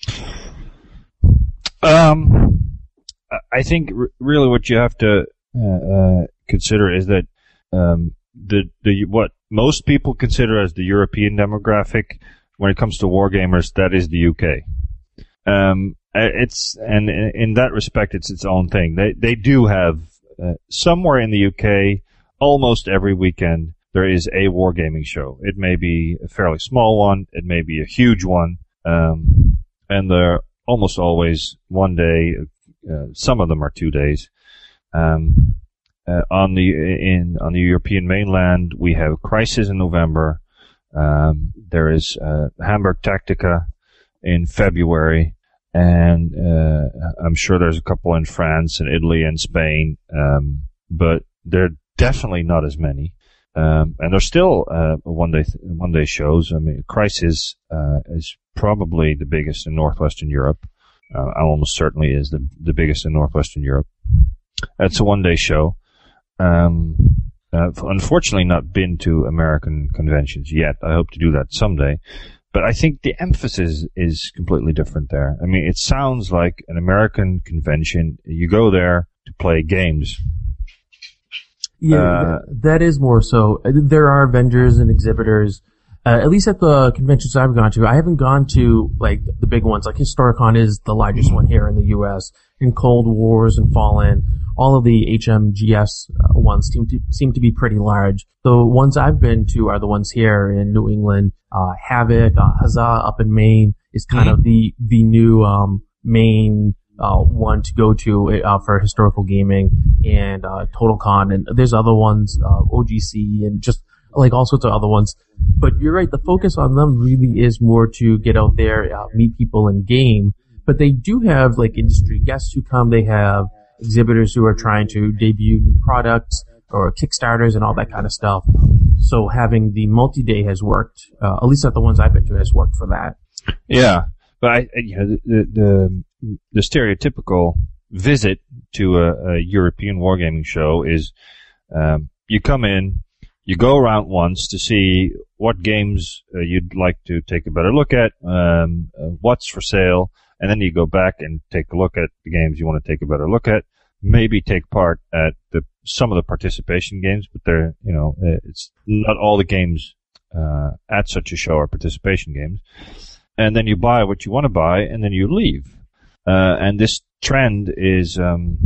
Um, I think r- really what you have to uh, uh, consider is that um, the the what most people consider as the European demographic when it comes to wargamers, that is the U K. Um, it's and in that respect, it's its own thing. They they do have uh, somewhere in the U K almost every weekend there is a wargaming show. It may be a fairly small one, it may be a huge one, um, and they're almost always one day. Uh, some of them are two days. Um, uh, on the in on the European mainland, we have Crisis in November. Um, there is uh, Hamburg Tactica in February, and uh, I'm sure there's a couple in France and Italy and Spain, um, but they're definitely not as many. Um, and there's still uh, one day one day shows. I mean, Crisis uh, is probably the biggest in Northwestern Europe. Uh, almost certainly is the the biggest in Northwestern Europe. It's a one day show. Um, I've unfortunately not been to American conventions yet. I hope to do that someday. But I think the emphasis is completely different there. I mean, it sounds like an American convention. You go there to play games. Yeah, Uh, that is more so. There are vendors and exhibitors, uh, at least at the conventions I've gone to. I haven't gone to, like, the big ones. Like, Historicon is the largest one here in the U S, and Cold Wars and Fallen all of the H M G S uh, ones seem to seem to be pretty large. The ones I've been to are the ones here in New England. Uh, Havoc, uh, Huzzah up in Maine is kind mm-hmm. of the the new um, main uh, one to go to uh, for historical gaming, and uh, TotalCon, and there's other ones, uh, O G C, and just like all sorts of other ones. But you're right, the focus on them really is more to get out there, uh, meet people and game. But they do have like industry guests who come. They have exhibitors who are trying to debut new products or Kickstarters and all that kind of stuff. So having the multi-day has worked, uh, at least at the ones I've been to, has worked for that. Yeah, but I, you know, the the, the stereotypical visit to a, a European wargaming show is um, you come in, you go around once to see what games uh, you'd like to take a better look at, um, uh, what's for sale, and then you go back and take a look at the games you want to take a better look at. Maybe take part at the some of the participation games, but they're, you know, it's not all the games uh, at such a show are participation games. And then you buy what you want to buy, and then you leave. Uh, and this trend is, um,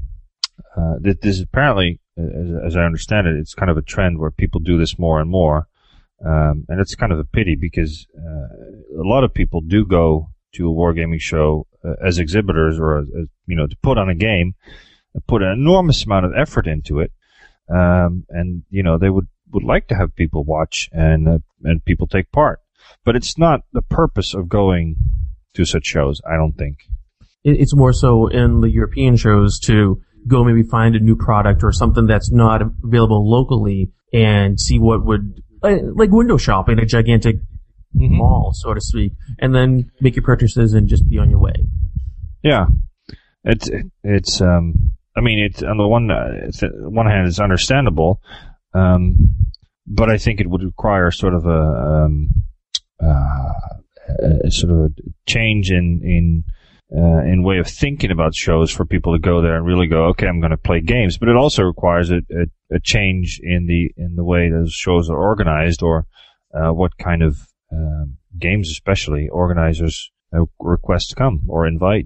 uh, that this is apparently, as, as I understand it, it's kind of a trend where people do this more and more. Um, and it's kind of a pity because uh, a lot of people do go to a wargaming show uh, as exhibitors or, as, as, you know, to put on a game, put an enormous amount of effort into it. Um, and, you know, they would, would like to have people watch and, uh, and people take part. But it's not the purpose of going to such shows, I don't think. It's more so in the European shows to go maybe find a new product or something that's not available locally and see what would, like window shop in a gigantic mm-hmm. mall, so to speak, and then make your purchases and just be on your way. Yeah. It's, it's, um, I mean, it's, on the one, uh, it's, on one hand, it's understandable, um, but I think it would require sort of a, um, Uh, a sort of a change in in uh, in way of thinking about shows for people to go there and really go, okay, I'm going to play games. But it also requires a, a, a change in the in the way those shows are organized, or uh, what kind of um, games, especially organizers uh, request to come or invite.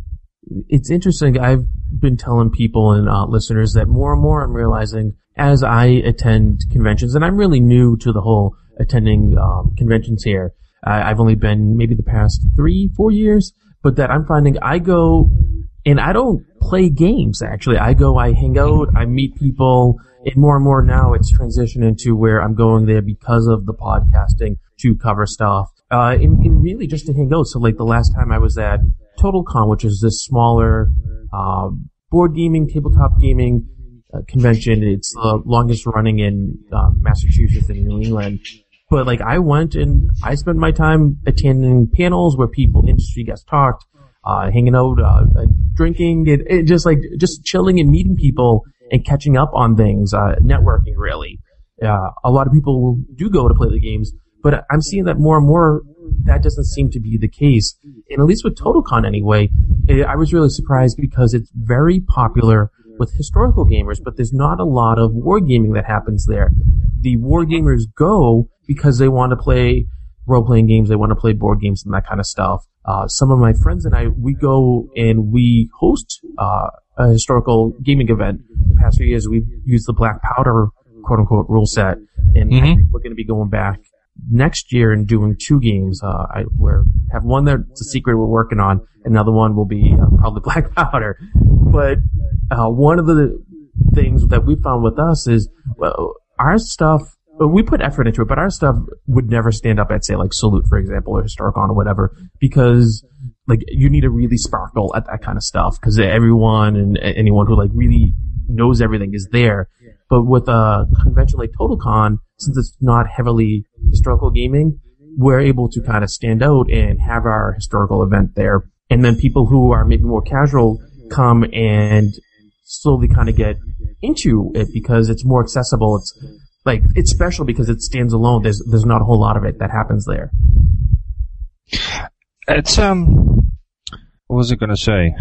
It's interesting. I've been telling people and uh, listeners that more and more I'm realizing as I attend conventions, and I'm really new to the whole attending um, conventions here. Uh, I've only been maybe the past three, four years, but that I'm finding I go and I don't play games, actually. I go, I hang out, I meet people, and more and more now it's transitioned into where I'm going there because of the podcasting to cover stuff, uh, and, and really just to hang out. So like the last time I was at TotalCon, which is this smaller, uh, board gaming, tabletop gaming, uh, convention. It's the longest running in, uh, Massachusetts and New England. But like I went and I spent my time attending panels where people, industry guests talked, uh, hanging out, uh, uh drinking, it, it just like, just chilling and meeting people and catching up on things, uh, networking really. Uh, a lot of people do go to play the games, but I'm seeing that more and more that doesn't seem to be the case. And at least with TotalCon anyway, it, I was really surprised because it's very popular with historical gamers, but there's not a lot of wargaming that happens there. The wargamers go because they want to play role-playing games, they want to play board games and that kind of stuff. Uh, some of my friends and I, we go and we host uh, a historical gaming event. The past few years, we've used the Black Powder, quote-unquote, rule set, and mm-hmm. I think we're going to be going back next year and doing two games. Uh, I we have one that's a secret we're working on. Another one will be uh, probably Black Powder. But uh, one of the things that we found with us is, well, our stuff, we put effort into it, but our stuff would never stand up at, say, like Salute, for example, or Historicon or whatever, because, like, you need to really sparkle at that kind of stuff, because everyone and anyone who, like, really knows everything is there. But with a convention like TotalCon, since it's not heavily historical gaming, we're able to kind of stand out and have our historical event there. And then people who are maybe more casual come and slowly kind of get into it because it's more accessible. It's like, it's special because it stands alone. There's, there's not a whole lot of it that happens there. It's, um, what was I going to say?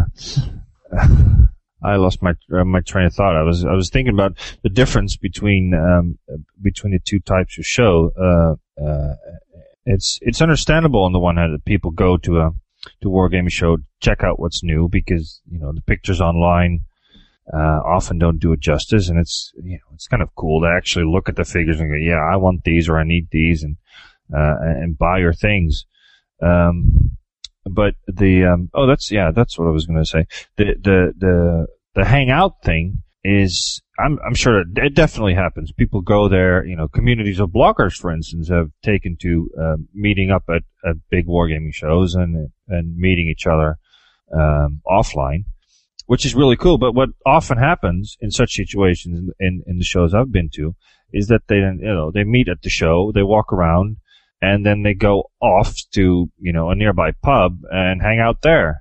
I lost my, uh, my train of thought. I was, I was thinking about the difference between, um, between the two types of show. Uh, uh, it's, it's understandable on the one hand that people go to a, to a wargaming show, check out what's new because, you know, the pictures online, uh, often don't do it justice, and it's, you know, it's kind of cool to actually look at the figures and go, yeah, I want these or I need these, and, uh, and buy your things. Um, but the, um, oh, that's, yeah, that's what I was going to say. The, the, the, the hangout thing is, I'm, I'm sure that it definitely happens. People go there, you know, communities of bloggers, for instance, have taken to, uh, meeting up at, at big wargaming shows and, and meeting each other, um, offline, which is really cool. But what often happens in such situations in, in the shows I've been to is that they, you know, they meet at the show, they walk around, and then they go off to, you know, a nearby pub and hang out there.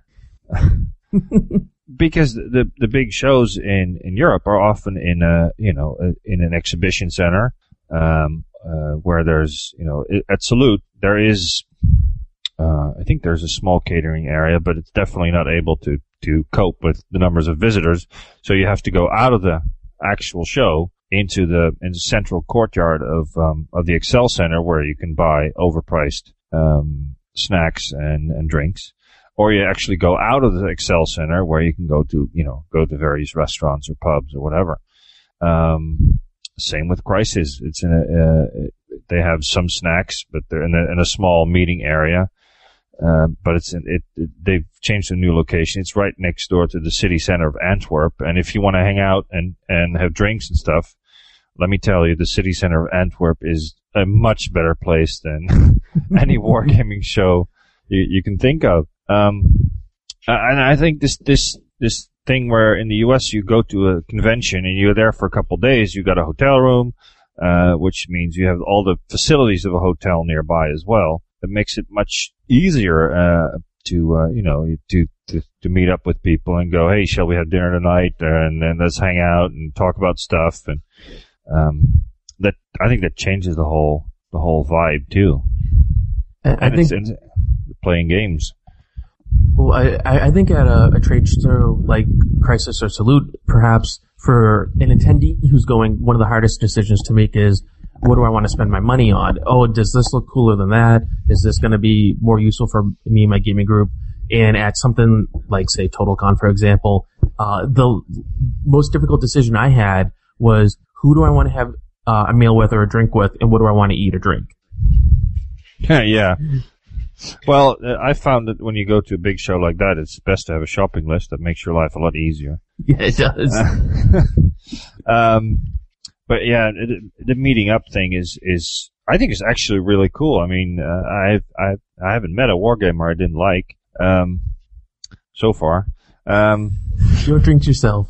Because the the big shows in, in Europe are often in a, you know, a, in an exhibition center, um, uh, where there's, you know, at Salute, there is, uh, I think there's a small catering area, but it's definitely not able to, to cope with the numbers of visitors. So you have to go out of the actual show into the, in the central courtyard of, um, of the Excel Center, where you can buy overpriced, um, snacks and, and drinks. Or you actually go out of the Excel Center, where you can go to, you know, go to various restaurants or pubs or whatever. Um, same with Crisis. It's in a, uh, they have some snacks, but they're in a, in a small meeting area. Uh, but it's, in, it, it, they've changed to a new location. It's right next door to the city center of Antwerp. And if you want to hang out and, and have drinks and stuff, let me tell you, the city center of Antwerp is a much better place than any wargaming show you, you can think of. Um, and I think this, this, this thing where in the U S you go to a convention and you're there for a couple of days, you got a hotel room, uh, which means you have all the facilities of a hotel nearby as well. It makes it much easier, uh, to, uh, you know, to, to, to meet up with people and go, hey, shall we have dinner tonight? And then let's hang out and talk about stuff. And, um, that, I think that changes the whole, the whole vibe too. I, I and think, it's, it's playing games. Well, I, I think at a, a trade show like Crisis or Salute, perhaps for an attendee who's going, one of the hardest decisions to make is, what do I want to spend my money on? Oh, does this look cooler than that? Is this going to be more useful for me and my gaming group? And at something like, say, TotalCon, for example, uh, the most difficult decision I had was, who do I want to have uh, a meal with or a drink with, and what do I want to eat or drink? Yeah. Well, I found that when you go to a big show like that, it's best to have a shopping list that makes your life a lot easier. Yeah, it does. um, but yeah, it, the meeting up thing is, is, I think it's actually really cool. I mean, uh, I've, I, I haven't met a wargamer I didn't like, um, so far. Um, you don't drink yourself.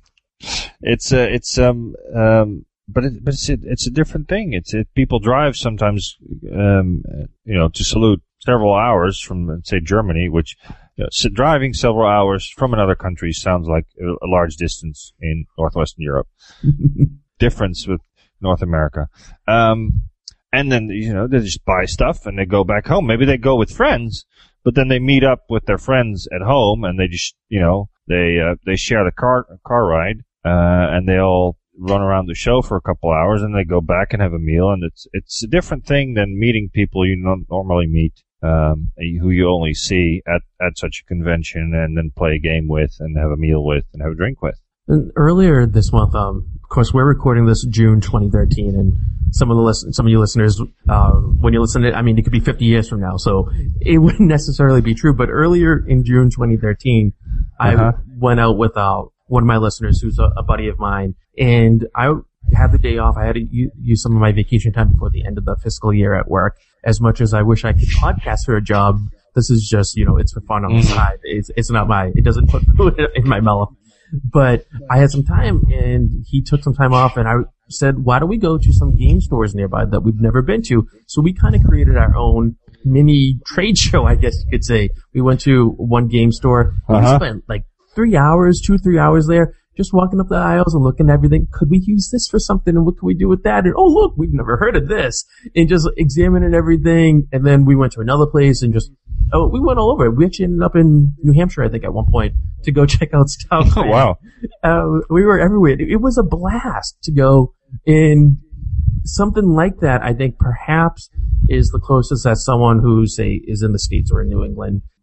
It's, uh, it's, um, um, But it, but it's a, it's a different thing. It's it, people drive sometimes, um, you know, to Salute several hours from, let's say, Germany, which you know, so driving several hours from another country sounds like a, a large distance in northwestern Europe. Difference with North America. Um, and then you know they just buy stuff and they go back home. Maybe they go with friends, but then they meet up with their friends at home and they just you know they uh, they share the car car ride uh, and they all run around the show for a couple hours and they go back and have a meal, and it's it's a different thing than meeting people you don't normally meet, um, who you only see at, at such a convention and then play a game with and have a meal with and have a drink with. And earlier this month, um, of course, we're recording this June twenty thirteen, and some of the listen, some of you listeners, uh, when you listen to it, I mean, it could be fifty years from now, so it wouldn't necessarily be true. But earlier in June twenty thirteen, uh-huh. I went out with uh, one of my listeners who's a, a buddy of mine, and I had the day off. I had to use some of my vacation time before the end of the fiscal year at work. As much as I wish I could podcast for a job, this is just, you know, it's for fun on the mm-hmm. side. It's, it's not my, it doesn't put food in my mouth. But I had some time, and he took some time off, and I said, why don't we go to some game stores nearby that we've never been to? So we kind of created our own mini trade show, I guess you could say. We went to one game store. Uh-huh. We spent like three hours, two, three hours there, just walking up the aisles and looking at everything. Could we use this for something? And what can we do with that? And oh, look, we've never heard of this. And just examining everything. And then we went to another place and just, oh, we went all over. We actually ended up in New Hampshire, I think, at one point to go check out stuff. Oh, wow. Uh, we were everywhere. It, it was a blast to go. And something like that, I think, perhaps is the closest that someone who, say, is in the States or in New England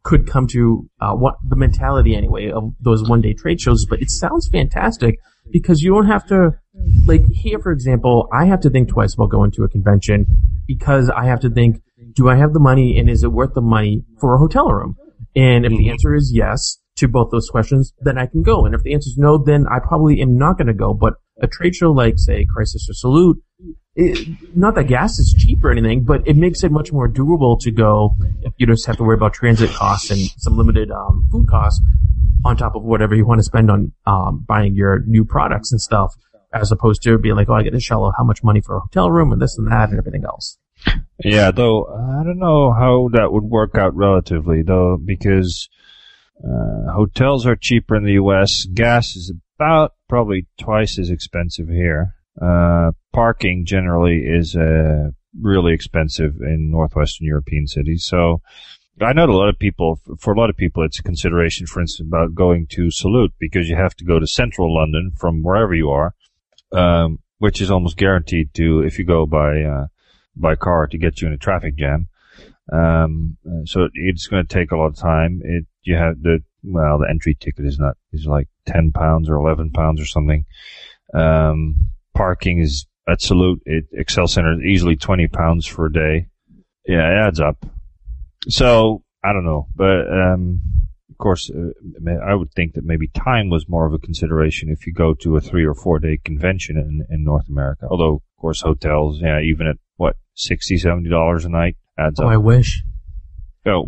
could come to uh, what the mentality anyway of those one day trade shows. But it sounds fantastic because you don't have to, like here for example, I have to think twice about going to a convention because I have to think, do I have the money and is it worth the money for a hotel room? And if the answer is yes to both those questions, then I can go. And if the answer is no, then I probably am not going to go. But a trade show like, say, Crisis or Salute, it, not that gas is cheap or anything, but it makes it much more doable to go if you just have to worry about transit costs and some limited um, food costs on top of whatever you want to spend on um, buying your new products and stuff, as opposed to being like, oh, I get to shell out how much money for a hotel room and this and that and everything else. Yeah, though I don't know how that would work out relatively, though, because uh, hotels are cheaper in the U S. Gas is about probably twice as expensive here. Uh, parking generally is uh, really expensive in northwestern European cities. So I know that a lot of people, for a lot of people, it's a consideration, for instance, about going to Salute because you have to go to central London from wherever you are, um, which is almost guaranteed to, if you go by uh, by car, to get you in a traffic jam. Um, so it's going to take a lot of time. It you have the well, the entry ticket is not is like ten pounds or eleven pounds or something. Um, parking is at Salute, it, Excel Center is easily twenty pounds for a day. Yeah, it adds up. So I don't know, but um, of course, uh, I would think that maybe time was more of a consideration if you go to a three or four day convention in, in North America. Although, of course, hotels, yeah, even at what sixty, seventy dollars a night adds oh, up. I wish. Oh,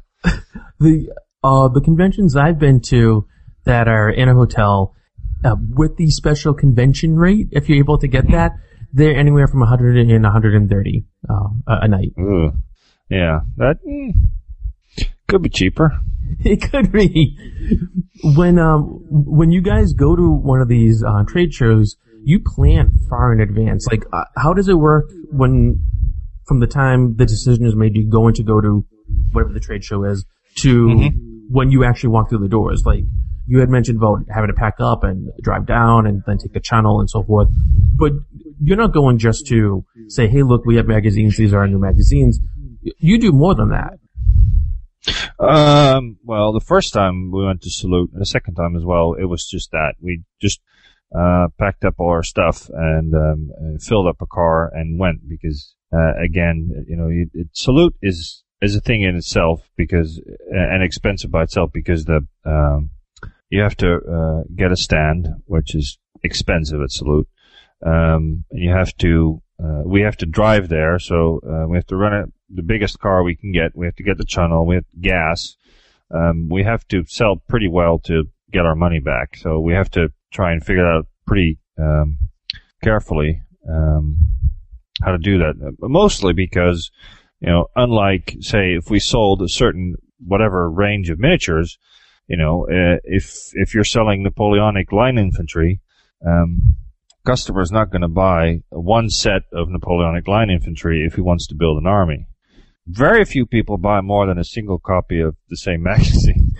the uh the conventions I've been to that are in a hotel uh, with the special convention rate, if you're able to get that, they're anywhere from one hundred and one hundred thirty uh, a, a night. Ugh. Yeah, that mm, could be cheaper. It could be. When um when you guys go to one of these uh, trade shows, you plan far in advance. Like, uh, how does it work when, from the time the decision is made, you going to go to whatever the trade show is, to mm-hmm. when you actually walk through the doors? Like, you had mentioned about having to pack up and drive down and then take the channel and so forth. But you're not going just to say, hey, look, we have magazines. These are our new magazines. You do more than that. Um, well, the first time we went to Salute, and the second time as well, it was just that. We just uh packed up all our stuff and um filled up a car and went because, uh again, you know, it, it, Salute is is a thing in itself because, and expensive by itself because the um you have to uh get a stand, which is expensive at Salute. Um, and you have to, uh, we have to drive there, so, uh, we have to run it, the biggest car we can get. We have to get the channel. We have gas. Um, we have to sell pretty well to get our money back. So we have to try and figure out pretty, um, carefully, um, how to do that. Mostly because, you know, unlike, say, if we sold a certain, whatever range of miniatures, you know, uh, if, if you're selling Napoleonic line infantry, um, customer's not going to buy one set of Napoleonic line infantry if he wants to build an army. Very few people buy more than a single copy of the same magazine.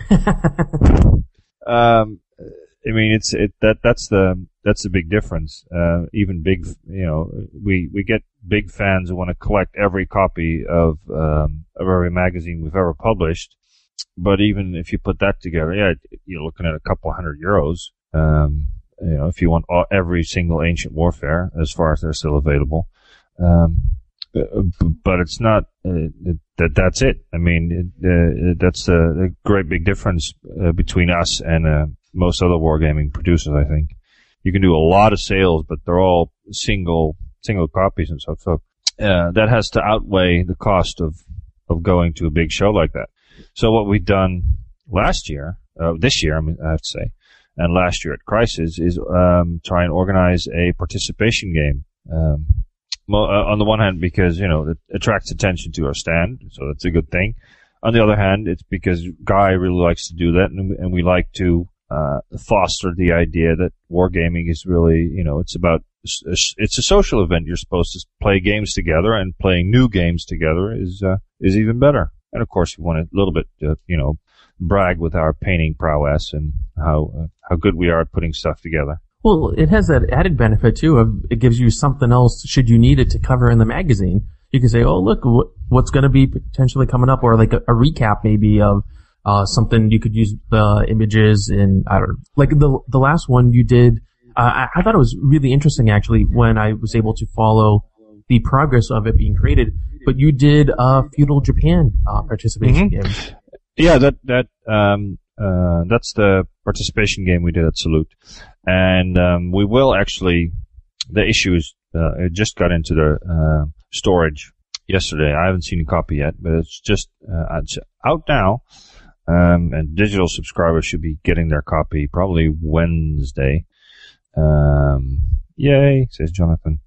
um, I mean, it's it that that's the that's the big difference. Uh, even big, you know, we we get big fans who want to collect every copy of um, of every magazine we've ever published. But even if you put that together, yeah, you're looking at a couple hundred euros. Um, You know, if you want all, every single Ancient Warfare, as far as they're still available, um, but it's not uh, that. That's it. I mean, it, uh, that's a, a great big difference uh, between us and uh, most other wargaming producers. I think you can do a lot of sales, but they're all single single copies and stuff. So uh, that has to outweigh the cost of of going to a big show like that. So what we've done last year, uh, this year, I mean, I have to say. And last year at Crisis is um, try and organize a participation game. Um, well, uh, on the one hand, because, you know, it attracts attention to our stand, so that's a good thing. On the other hand, it's because Guy really likes to do that, and, and we like to uh, foster the idea that wargaming is really, you know, it's about it's a social event. You're supposed to play games together, and playing new games together is uh, is even better. And of course, we want a little bit, uh, you know, brag with our painting prowess and how uh, how good we are at putting stuff together. Well, it has that added benefit too of it gives you something else should you need it to cover in the magazine. You can say, oh, look, wh- what's going to be potentially coming up, or like a, a recap maybe of uh, something you could use the images in, I don't know, like the, the last one you did, uh, I, I thought it was really interesting actually when I was able to follow the progress of it being created, but you did a Feudal Japan, uh, participation Mm-hmm. game. Yeah, that, that, um, uh, that's the participation game we did at Salute. And, um, we will actually, the issue is, uh, it just got into the, uh, storage yesterday. I haven't seen a copy yet, but it's just, uh, it's out now. Um, and digital subscribers should be getting their copy probably Wednesday. Um, yay, says Jonathan.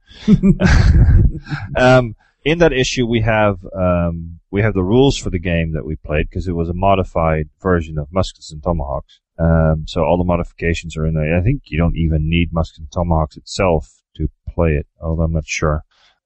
um, in that issue, we have, um, we have the rules for the game that we played because it was a modified version of Muskets and Tomahawks. Um, so all the modifications are in there. I think you don't even need Muskets and Tomahawks itself to play it, although I'm not sure.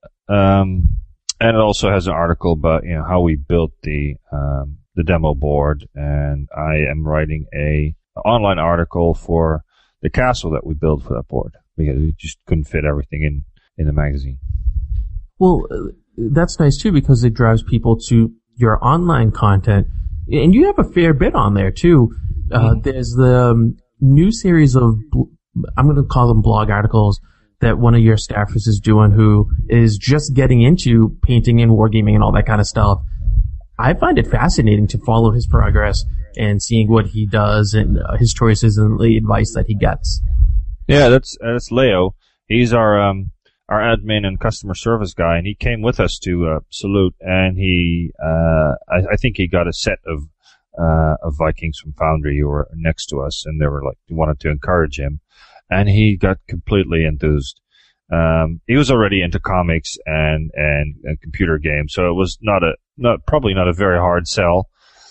Um, and it also has an article about, you know, how we built the, um, the demo board, and I am writing a online article for the castle that we built for that board because we just couldn't fit everything in, in the magazine. Well, uh, that's nice too because it drives people to your online content, and you have a fair bit on there too. Uh, mm-hmm. There's the um, new series of, bl- I'm going to call them blog articles that one of your staffers is doing who is just getting into painting and wargaming and all that kind of stuff. I find it fascinating to follow his progress and seeing what he does and uh, his choices and the advice that he gets. Yeah, that's, that's Leo. He's our, um, our admin and customer service guy, and he came with us to, uh, Salute, and he, uh, I, I think he got a set of, uh, of Vikings from Foundry who were next to us, and they were like, wanted to encourage him, and he got completely enthused. Um, he was already into comics and, and, and computer games, so it was not a, not, probably not a very hard sell.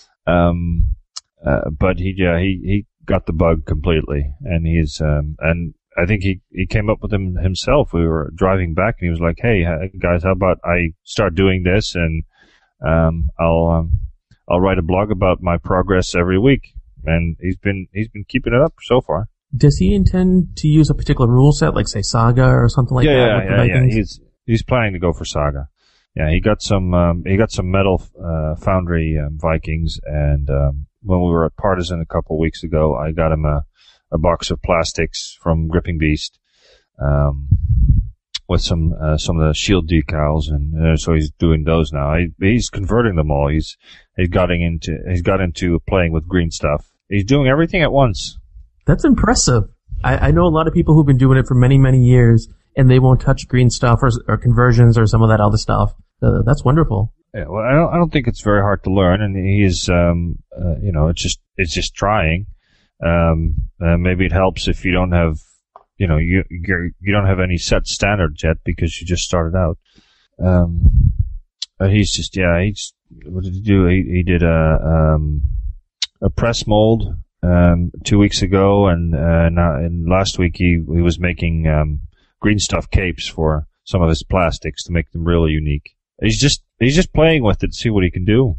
Um, uh, but he, yeah, he, he got the bug completely, and he's, um, and I think he, he came up with him himself. We were driving back, and he was like, "Hey, guys, how about I start doing this, and, um, I'll, um, I'll write a blog about my progress every week." And he's been, he's been keeping it up so far. Does he intend to use a particular rule set, like say Saga or something like yeah, that? Yeah, with yeah, the yeah. He's he's planning to go for Saga. Yeah, he got some um, he got some metal uh, Foundry um, Vikings, and um, when we were at Partisan a couple of weeks ago, I got him a a box of plastics from Gripping Beast, um, with some uh, some of the shield decals, and uh, so he's doing those now. He, he's converting them all. He's he's gotten into he's got into playing with green stuff. He's doing everything at once. That's impressive. I, I know a lot of people who've been doing it for many, many years, and they won't touch green stuff or, or conversions or some of that other stuff. Uh, that's wonderful. Yeah, well, I don't, I don't think it's very hard to learn, and he's, um, uh, you know, it's just, it's just trying. Um, uh, maybe it helps if you don't have, you know, you, you're, you don't have any set standards yet because you just started out. Um, uh, he's just, yeah, he's, what did he do? He, he did a, um, a press mold. Um, two weeks ago, and, uh, now, and last week he, he was making, um, green stuff capes for some of his plastics to make them really unique. He's just, he's just playing with it to see what he can do.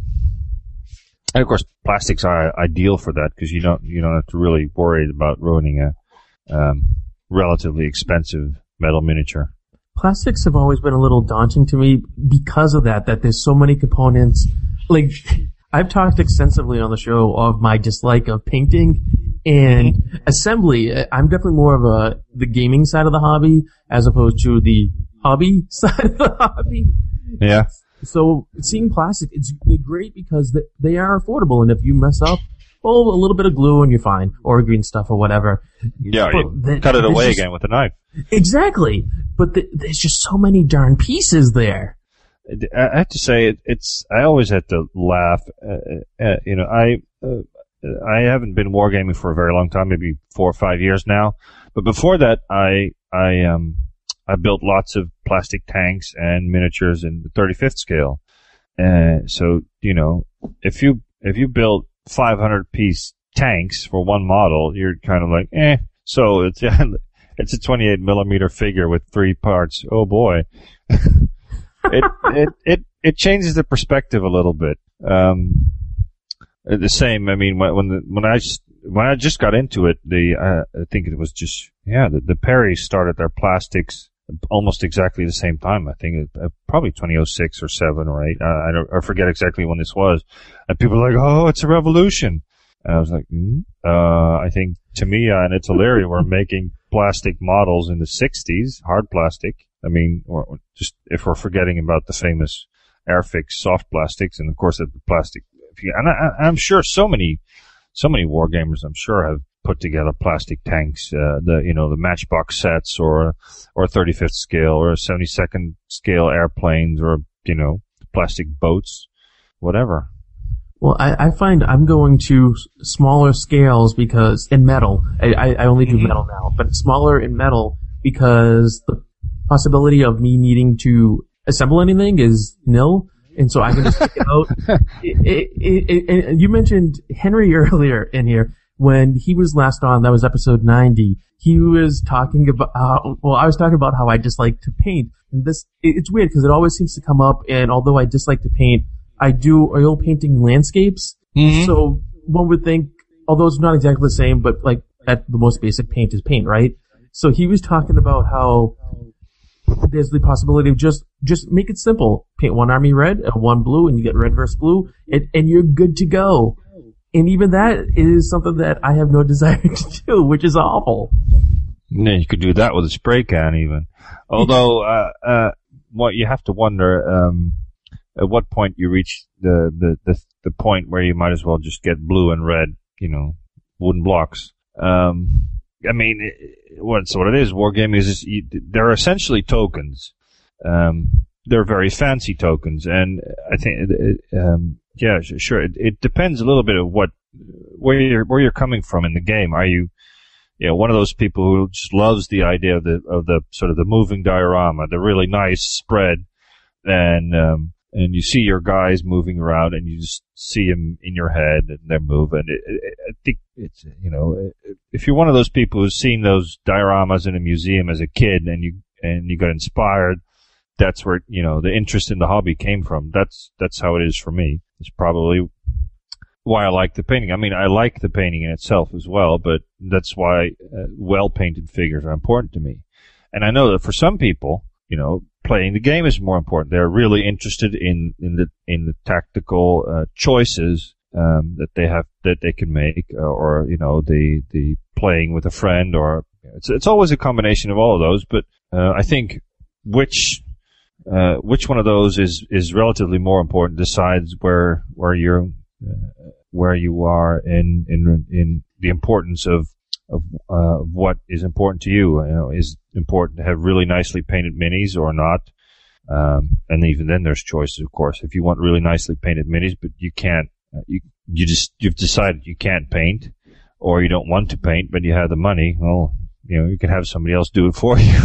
And of course, plastics are ideal for that because you don't, you don't have to really worry about ruining a, um, relatively expensive metal miniature. Plastics have always been a little daunting to me because of that, that there's so many components. Like, I've talked extensively on the show of my dislike of painting and assembly. I'm definitely more of a the gaming side of the hobby as opposed to the hobby side of the hobby. Yeah. So seeing plastic, it's great because they are affordable, and if you mess up, oh, a little bit of glue and you're fine, or green stuff or whatever. Yeah, you the, cut it away just, again with a knife. Exactly, but the, there's just so many darn pieces there. I have to say, it, it's. I always had to laugh. Uh, uh, you know, I uh, I haven't been wargaming for a very long time, maybe four or five years now. But before that, I I um I built lots of plastic tanks and miniatures in the thirty-fifth scale. Uh, so you know, if you if you build five hundred piece tanks for one model, you're kind of like, eh. So it's it's a twenty-eight millimeter figure with three parts. Oh boy. it, it, it, it changes the perspective a little bit. Um, the same, I mean, when, when, the, when I just, when I just got into it, the, uh, I think it was just, yeah, the, the Perry started their plastics almost exactly the same time. I think uh, probably twenty oh six or seven or eight. Uh, I don't, I forget exactly when this was. And people are like, "Oh, it's a revolution." And I was like, mm. uh, I think Tamiya and Italeri were making plastic models in the sixties, hard plastic. I mean, or just if we're forgetting about the famous Airfix soft plastics, and of course the plastic. And I, I'm sure so many, so many wargamers, I'm sure, have put together plastic tanks, uh, the you know the Matchbox sets, or or thirty-fifth scale, or seventy-second scale airplanes, or you know plastic boats, whatever. Well, I, I find I'm going to smaller scales because in metal, I, I, I only do mm-hmm. metal now, but smaller in metal because the possibility of me needing to assemble anything is nil, and so I can just take it out. It, it, it, it, you mentioned Henry earlier in here when he was last on. That was episode ninety. He was talking about uh, well, I was talking about how I dislike to paint, and this it, it's weird because it always seems to come up. And although I dislike to paint, I do oil painting landscapes, mm-hmm. so one would think, although it's not exactly the same, but like at the most basic paint is paint, right? So he was talking about how there's the possibility of just just make it simple: paint one army red and one blue, and you get red versus blue, and, and you're good to go. And even that is something that I have no desire to do, which is awful. Yeah, you could do that with a spray can, even. Although, uh, uh, what you have to wonder. Um, At what point you reach the, the, the, the point where you might as well just get blue and red, you know, wooden blocks. Um, I mean, it, what, so what it is, wargaming is, you, they're essentially tokens. Um, they're very fancy tokens, and I think, it, um, yeah, sure, it, it depends a little bit of what, where you're, where you're coming from in the game. Are you, you know, one of those people who just loves the idea of the, of the sort of the moving diorama, the really nice spread, and, um, and you see your guys moving around, and you just see them in your head, and they're moving. It, it, I think it's, you know, if you're one of those people who's seen those dioramas in a museum as a kid, and you and you got inspired, that's where, you know, the interest in the hobby came from. That's that's how it is for me. It's probably why I like the painting. I mean, I like the painting in itself as well, but that's why uh, well-painted figures are important to me. And I know that for some people, you know, playing the game is more important. They're really interested in, in the in the tactical uh, choices um, that they have that they can make, uh, or you know, the the playing with a friend, or it's it's always a combination of all of those. But uh, I think which uh, which one of those is is relatively more important decides where where you're uh, where you are in in in the importance of. Of uh, what is important to you. You know, is it important to have really nicely painted minis or not? Um, and even then, there's choices, of course. If you want really nicely painted minis, but you can't, uh, you you just you've decided you can't paint, or you don't want to paint, but you have the money. Well, you know, you can have somebody else do it for you.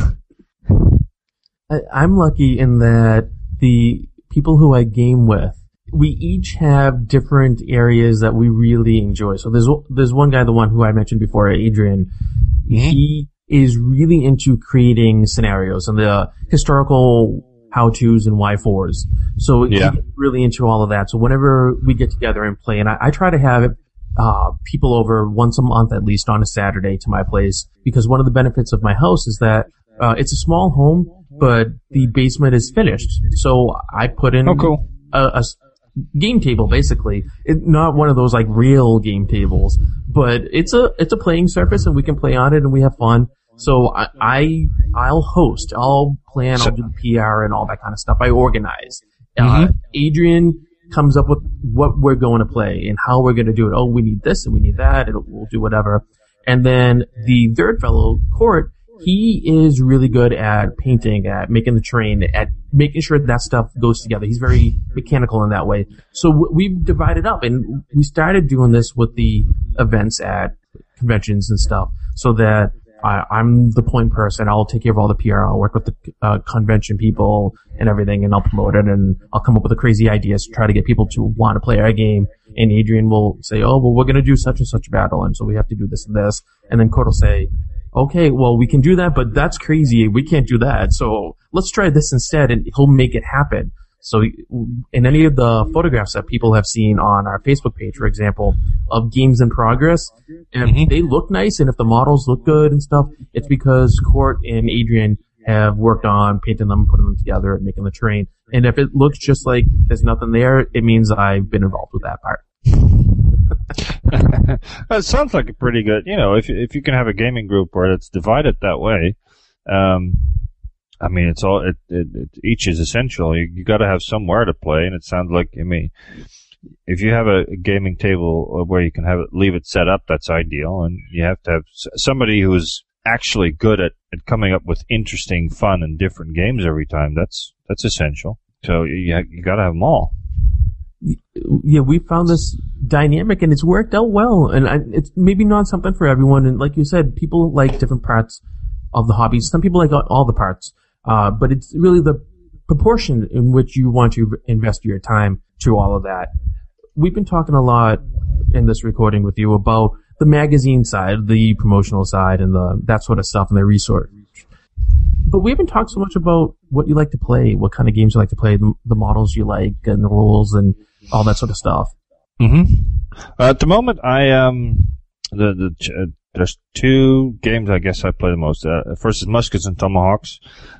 I, I'm lucky in that the people who I game with, we each have different areas that we really enjoy. So there's there's one guy, the one who I mentioned before, Adrian. Mm-hmm. He is really into creating scenarios and the historical how-tos and Y fours. So yeah. He's really into all of that. So whenever we get together and play, and I, I try to have uh people over once a month at least on a Saturday to my place, because one of the benefits of my house is that uh it's a small home, but the basement is finished. So I put in oh, cool. a, a game table, basically. It, not one of those like real game tables, but it's a it's a playing surface, and we can play on it, and we have fun. So I, I I'll host, I'll plan, I'll do the P R and all that kind of stuff. I organize. Mm-hmm. Uh, Adrian comes up with what we're going to play and how we're going to do it. Oh, we need this and we need that, and we'll do whatever. And then the third fellow, Court, he is really good at painting, at making the terrain, at making sure that stuff goes together. He's very mechanical in that way. So w- we've divided up, and we started doing this with the events at conventions and stuff, so that I, I'm the point person. I'll take care of all the P R. I'll work with the uh, convention people and everything, and I'll promote it, and I'll come up with the crazy ideas to try to get people to want to play our game. And Adrian will say, oh, well, we're going to do such and such a battle, and so we have to do this and this. And then Court will say, okay, well, we can do that, but that's crazy. We can't do that. So let's try this instead, and he'll make it happen. So in any of the photographs that people have seen on our Facebook page, for example, of games in progress, if mm-hmm. they look nice and if the models look good and stuff, it's because Court and Adrian have worked on painting them, putting them together, and making the terrain. And if it looks just like there's nothing there, it means I've been involved with that part. It sounds like a pretty good, you know, if if you can have a gaming group where it's divided that way, um, I mean, it's all, it, it, it each is essential. You, you got to have somewhere to play, and it sounds like, I mean, if you have a, a gaming table where you can have it, leave it set up, that's ideal, and you have to have somebody who is actually good at, at coming up with interesting, fun, and different games every time. That's that's essential. So you you got to have them all. Yeah, we found this dynamic, and it's worked out well. And I, it's maybe not something for everyone. And like you said, people like different parts of the hobby. Some people like all the parts, uh, but it's really the proportion in which you want to invest your time to all of that. We've been talking a lot in this recording with you about the magazine side, the promotional side, and the that sort of stuff, and the resource. But we haven't talked so much about what you like to play, what kind of games you like to play, the, the models you like, and the rules, and all that sort of stuff. Mm-hmm. Uh, at the moment, I um, the the uh, there's two games I guess I play the most. Uh, first is Muskets and Tomahawks,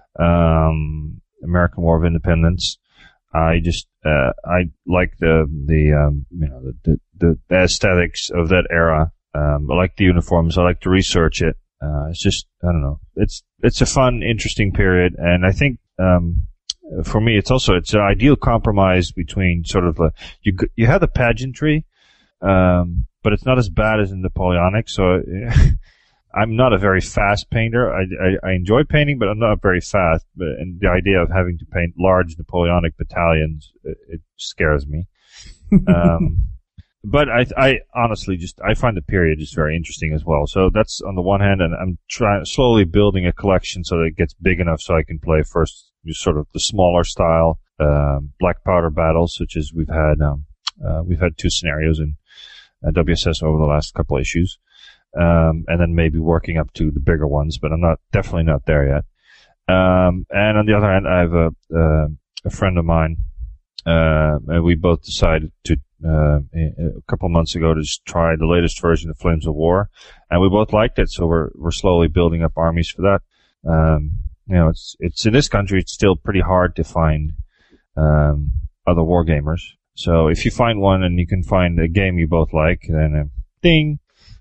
um, American War of Independence. I just uh, I like the the um, you know the, the the aesthetics of that era. Um, I like the uniforms. I like to research it. Uh, it's just I don't know. It's it's a fun, interesting period, and I think um, for me, it's also it's an ideal compromise between sort of a you you have the pageantry, um, but it's not as bad as in Napoleonic. So I'm not a very fast painter. I, I, I enjoy painting, but I'm not very fast. But, and the idea of having to paint large Napoleonic battalions, it, it scares me. Um, but I, I honestly just, I find the period just very interesting as well. So that's on the one hand, and I'm trying, slowly building a collection so that it gets big enough so I can play first just sort of the smaller style, um, black powder battles, such as we've had, um, uh, we've had two scenarios in uh, W S S over the last couple of issues. Um, and then maybe working up to the bigger ones, but I'm not, definitely not there yet. Um, and on the other hand, I have a, uh, a friend of mine, uh, and we both decided to, uh, a couple of months ago to just try the latest version of Flames of War, and we both liked it, so we're, we're slowly building up armies for that. Um, you know, it's, it's in this country, it's still pretty hard to find, um, other war gamers. So if you find one and you can find a game you both like, then, uh, ding!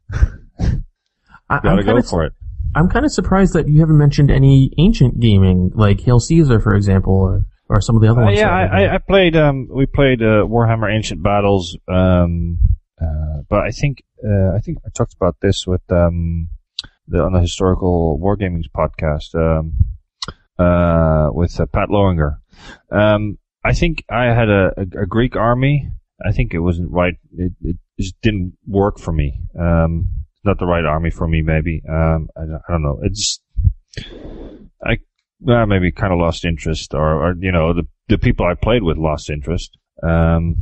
I, Gotta I'm go kinda, for it. I'm kind of surprised that you haven't mentioned any ancient gaming, like Hail Caesar, for example, or, or some of the other Uh, ones. yeah, I, I, I played, um, we played, uh, Warhammer Ancient Battles, um, uh, but I think, uh, I think I talked about this with, um, the, on the Historical Wargaming podcast, um, uh, with uh, Pat Lowinger. Um, I think I had a, a, a Greek army. I think it wasn't right. It, it just didn't work for me. Um, not the right army for me, maybe. Um, I, I don't know. It's, I, well, maybe kind of lost interest, or, or, you know, the, the people I played with lost interest. Um,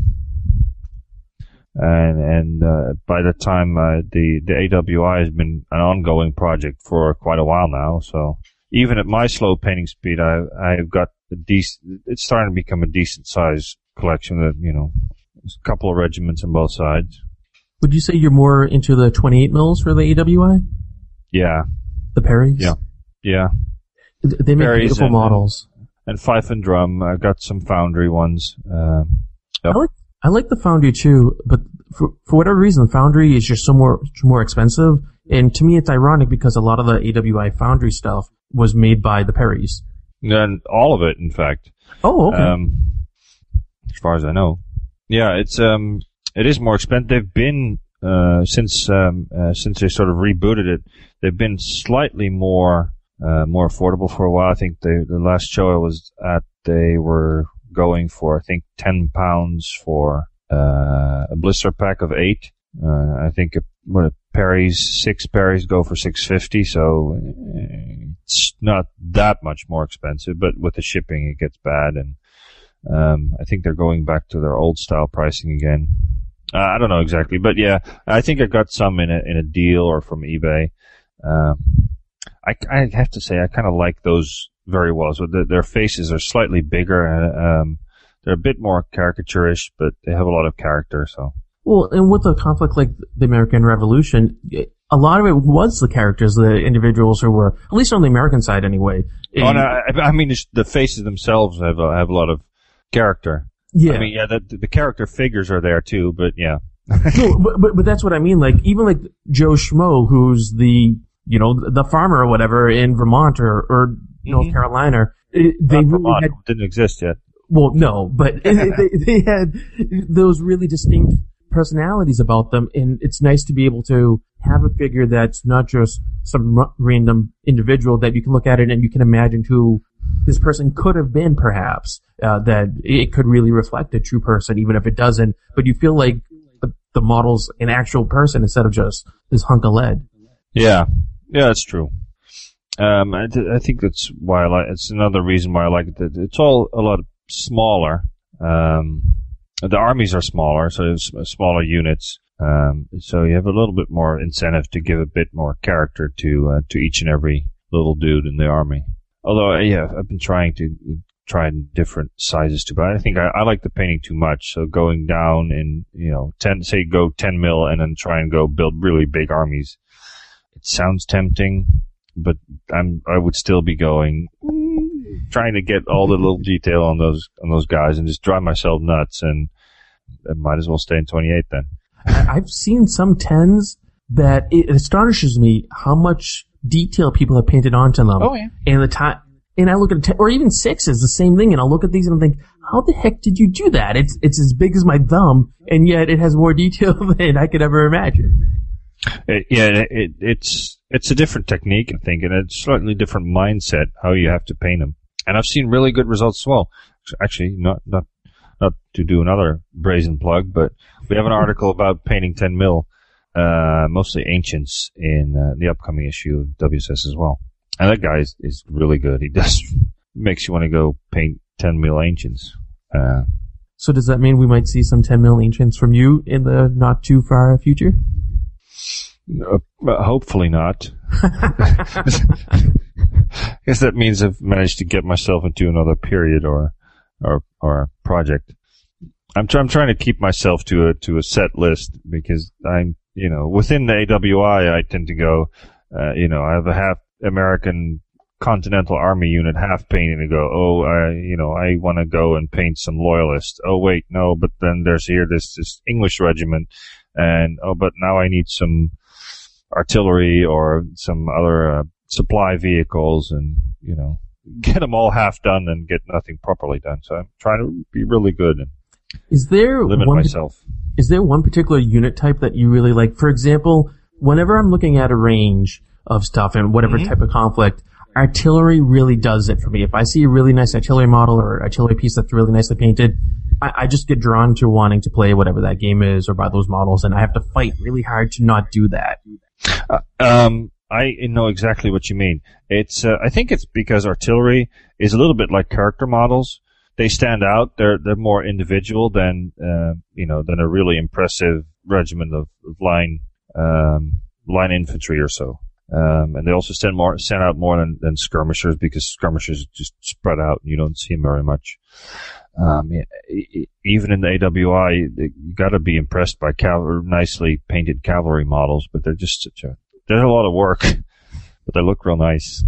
and, and, uh, by the time, uh, the, the A W I has been an ongoing project for quite a while now. So even at my slow painting speed, I, I've got a decent, it's starting to become a decent size collection that, you know, there's a couple of regiments on both sides. Would you say you're more into the twenty-eight mils for the A W I? Yeah. The Perrys? Yeah. Yeah. They make Perrys beautiful and, models. And Fife and Drum. I got some Foundry ones. Uh, yep. I like I like the Foundry too, but for for whatever reason, Foundry is just so more more expensive. And to me, it's ironic because a lot of the A W I Foundry stuff was made by the Perrys. And all of it, in fact. Oh, okay. Um, as far as I know. Yeah, it's, um, it is more expensive. They've been, uh, since, um, uh, since they sort of rebooted it, they've been slightly more, uh, more affordable for a while. I think they, the last show I was at, they were going for, I think, ten pounds for, uh, a blister pack of eight. Uh, I think a, what a Perry's, six Perry's go for six fifty, so it's not that much more expensive, but with the shipping it gets bad, and um I think they're going back to their old style pricing again. Uh, I don't know exactly, but yeah, I think I got some in a in a deal or from eBay. Um I, I have to say I kind of like those very well. So the, their faces are slightly bigger, and um they're a bit more caricaturish, but they have a lot of character, so. Well, and with a conflict like the American Revolution, a lot of it was the characters, the individuals who were, at least on the American side anyway. Oh, no, I, I mean, the faces themselves have a, have a lot of character. Yeah. I mean, yeah, the, the character figures are there too, but yeah. no, but, but, but that's what I mean. Like, even like Joe Schmo, who's the, you know, the farmer or whatever in Vermont or, or mm-hmm. North Carolina, it, they Not really Vermont. had, Didn't exist yet. well, no, but they, they had those really distinct personalities about them, and it's nice to be able to have a figure that's not just some r- random individual that you can look at it and you can imagine who this person could have been, perhaps, uh, that it could really reflect a true person, even if it doesn't, but you feel like the, the model's an actual person instead of just this hunk of lead. Yeah. Yeah, that's true. Um, I, th- I think that's why I like, it's another reason why I like it. It's all a lot smaller. Um, the armies are smaller, so it's smaller units. Um, so you have a little bit more incentive to give a bit more character to, uh, to each and every little dude in the army. Although, yeah, I've been trying to try different sizes too, but I think I, I like the painting too much. So going down in, you know, ten, say go ten mil and then try and go build really big armies. It sounds tempting, but I'm, I would still be going, mm, trying to get all the little detail on those, on those guys and just drive myself nuts, and I might as well stay in twenty-eight then. I've seen some tens that it astonishes me how much detail people have painted onto them. Oh, yeah. And the time, and I look at a ten, or even sixes, the same thing, and I'll look at these and I think, how the heck did you do that? It's, it's as big as my thumb, and yet it has more detail than I could ever imagine. It, yeah, it, it's, it's a different technique, I think, and a slightly different mindset how you have to paint them. And I've seen really good results as well. Actually, not, not, not to do another brazen plug, but we have an article about painting ten mil, uh, mostly ancients in uh, the upcoming issue of W S S as well. And that guy is, is really good. He does, makes you want to go paint ten mil ancients. Uh, so does that mean we might see some ten mil ancients from you in the not too far future? Uh, hopefully not. I guess that means I've managed to get myself into another period or, or, or project. I'm, try- I'm trying to keep myself to a, to a set list because I'm, you know, within the A W I, I tend to go, uh, you know, I have a half American Continental Army unit half painted to go, oh, I, you know, I want to go and paint some loyalists. Oh, wait, no, but then there's here this, this English regiment and, oh, but now I need some artillery or some other uh, supply vehicles, and you know, get them all half done and get nothing properly done. So I'm trying to be really good and is there limit one, myself. Is there one particular unit type that you really like? For example, whenever I'm looking at a range of stuff and whatever mm-hmm. type of conflict, artillery really does it for me. If I see a really nice artillery model or artillery piece that's really nicely painted, I, I just get drawn to wanting to play whatever that game is or buy those models, and I have to fight really hard to not do that. Uh, um, I know exactly what you mean. It's, uh, I think it's because artillery is a little bit like character models. They stand out. They're, they're more individual than, uh, you know, than a really impressive regiment of, of line, um, line infantry or so. Um, and they also stand more, stand out more than, than skirmishers because skirmishers just spread out and you don't see them very much. Um, yeah, even in the A W I, you got to be impressed by cav- nicely painted cavalry models, but they're just such a, there's a lot of work, but they look real nice.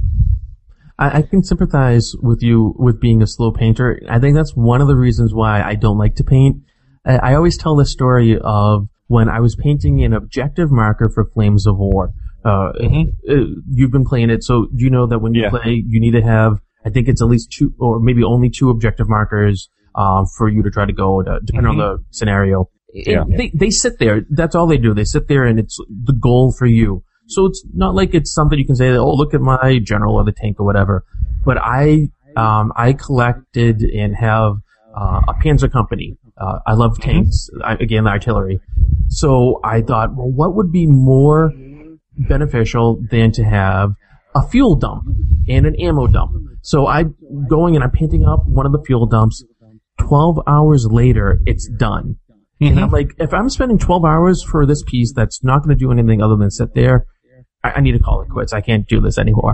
I, I can sympathize with you with being a slow painter. I think that's one of the reasons why I don't like to paint. I, I always tell the story of when I was painting an objective marker for Flames of War. Uh, mm-hmm. You've been playing it, so you know that when you yeah. play, you need to have, I think it's at least two, or maybe only two objective markers, um, for you to try to go, to, depending mm-hmm. on the scenario. Yeah. They, they sit there, that's all they do. They sit there and it's the goal for you. So it's not like it's something you can say, oh, look at my general or the tank or whatever. But I, um, I collected and have, uh, a Panzer company. Uh, I love tanks, mm-hmm. I, again, the artillery. So I thought, well, what would be more beneficial than to have a fuel dump and an ammo dump? So I'm going and I'm painting up one of the fuel dumps. twelve hours later, it's done. Mm-hmm. And I'm like, if I'm spending twelve hours for this piece that's not going to do anything other than sit there, I, I need to call it quits. I can't do this anymore.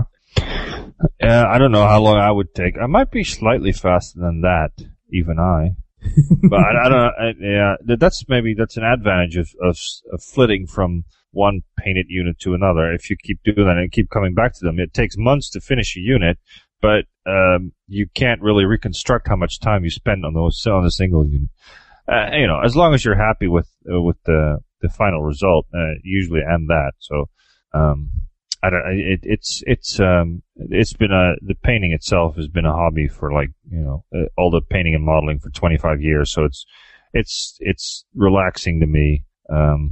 Uh, I don't know how long I would take. I might be slightly faster than that, even I. But I, I don't know. I, yeah, that's maybe that's an advantage of, of, of flitting from one painted unit to another. If you keep doing that and keep coming back to them, it takes months to finish a unit, but um, you can't really reconstruct how much time you spend on those on a single unit. Uh, you know, as long as you're happy with uh, with the the final result, uh, usually and that. So, um, I don't. It, it's it's um it's been a the painting itself has been a hobby for like you know uh, all the painting and modeling for twenty-five years. So it's it's it's relaxing to me. Um,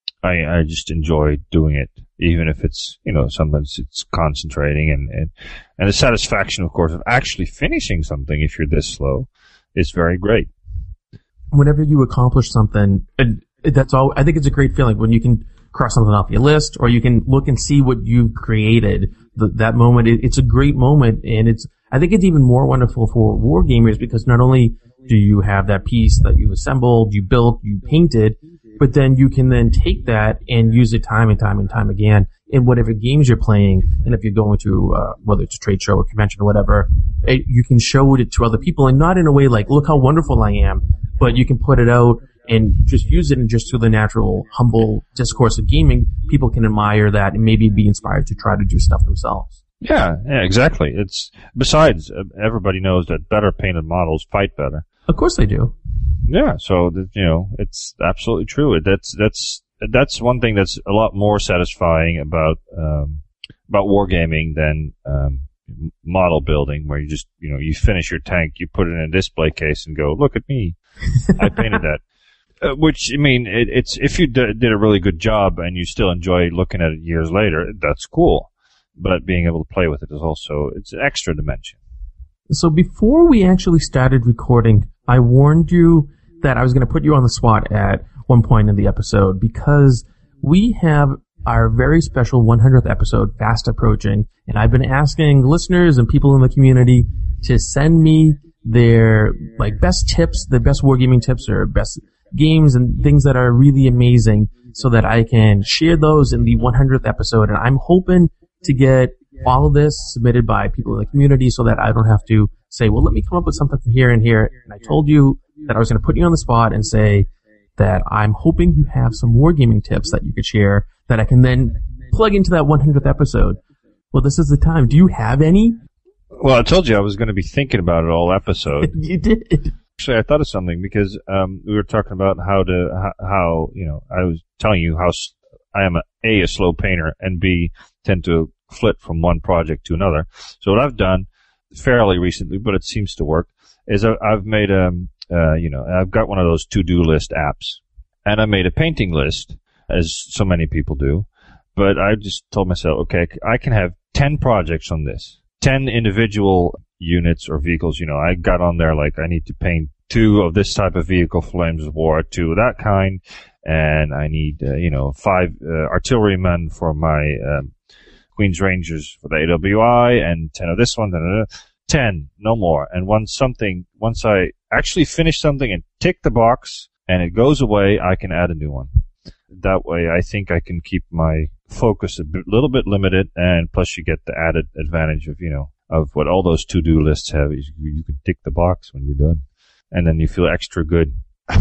I I just enjoy doing it, even if it's you know sometimes it's concentrating and and and the satisfaction, of course, of actually finishing something if you're this slow is very great. Whenever you accomplish something, and that's all. I think it's a great feeling when you can cross something off your list, or you can look and see what you've created. The, that moment, it, it's a great moment, and it's. I think it's even more wonderful for war gamers because not only do you have that piece that you've assembled, you built, you painted, but then you can then take that and use it time and time and time again in whatever games you're playing. And if you're going to, uh, whether it's a trade show or convention or whatever, it, you can show it to other people, and not in a way like, look how wonderful I am, but you can put it out and just use it, and just through the natural, humble discourse of gaming, people can admire that and maybe be inspired to try to do stuff themselves. Yeah, yeah, exactly. It's besides, everybody knows that better painted models fight better. Of course they do. Yeah, so that, you know, it's absolutely true. That's that's that's one thing that's a lot more satisfying about um, about wargaming than um, model building, where you just you know you finish your tank, you put it in a display case, and go, look at me, I painted that. Uh, which, I mean, it, it's if you d- did a really good job and you still enjoy looking at it years later, that's cool. But being able to play with it is also, it's an extra dimension. So before we actually started recording, I warned you that I was going to put you on the spot at one point in the episode because we have our very special one hundredth episode fast approaching, and I've been asking listeners and people in the community to send me their like best tips, their best wargaming tips or best games and things that are really amazing so that I can share those in the one hundredth episode. And I'm hoping to get all of this submitted by people in the community so that I don't have to say, well, let me come up with something from here and here. And I told you that I was going to put you on the spot and say that I'm hoping you have some wargaming tips that you could share that I can then plug into that one hundredth episode. Well, this is the time. Do you have any? Well, I told you I was going to be thinking about it all episode. You did. Actually, I thought of something because um, we were talking about how to how, how you know I was telling you how I am a, a a slow painter and b tend to flit from one project to another. So what I've done fairly recently, but it seems to work, is I, I've made a uh, you know I've got one of those to-do list apps, and I made a painting list, as so many people do. But I just told myself, okay, I can have ten projects on this, ten individual units or vehicles. You know, I got on there like I need to paint two of this type of vehicle, Flames of War, two of that kind, and I need uh, you know five uh, artillerymen for my um, Queen's Rangers for the A W I, and ten of this one, da, da, da. ten, no more. And once something, once I actually finish something and tick the box and it goes away, I can add a new one. That way, I think I can keep my focus a bit, little bit limited, and plus you get the added advantage of, you know, of what all those to-do lists have is you can tick the box when you're done, and then you feel extra good.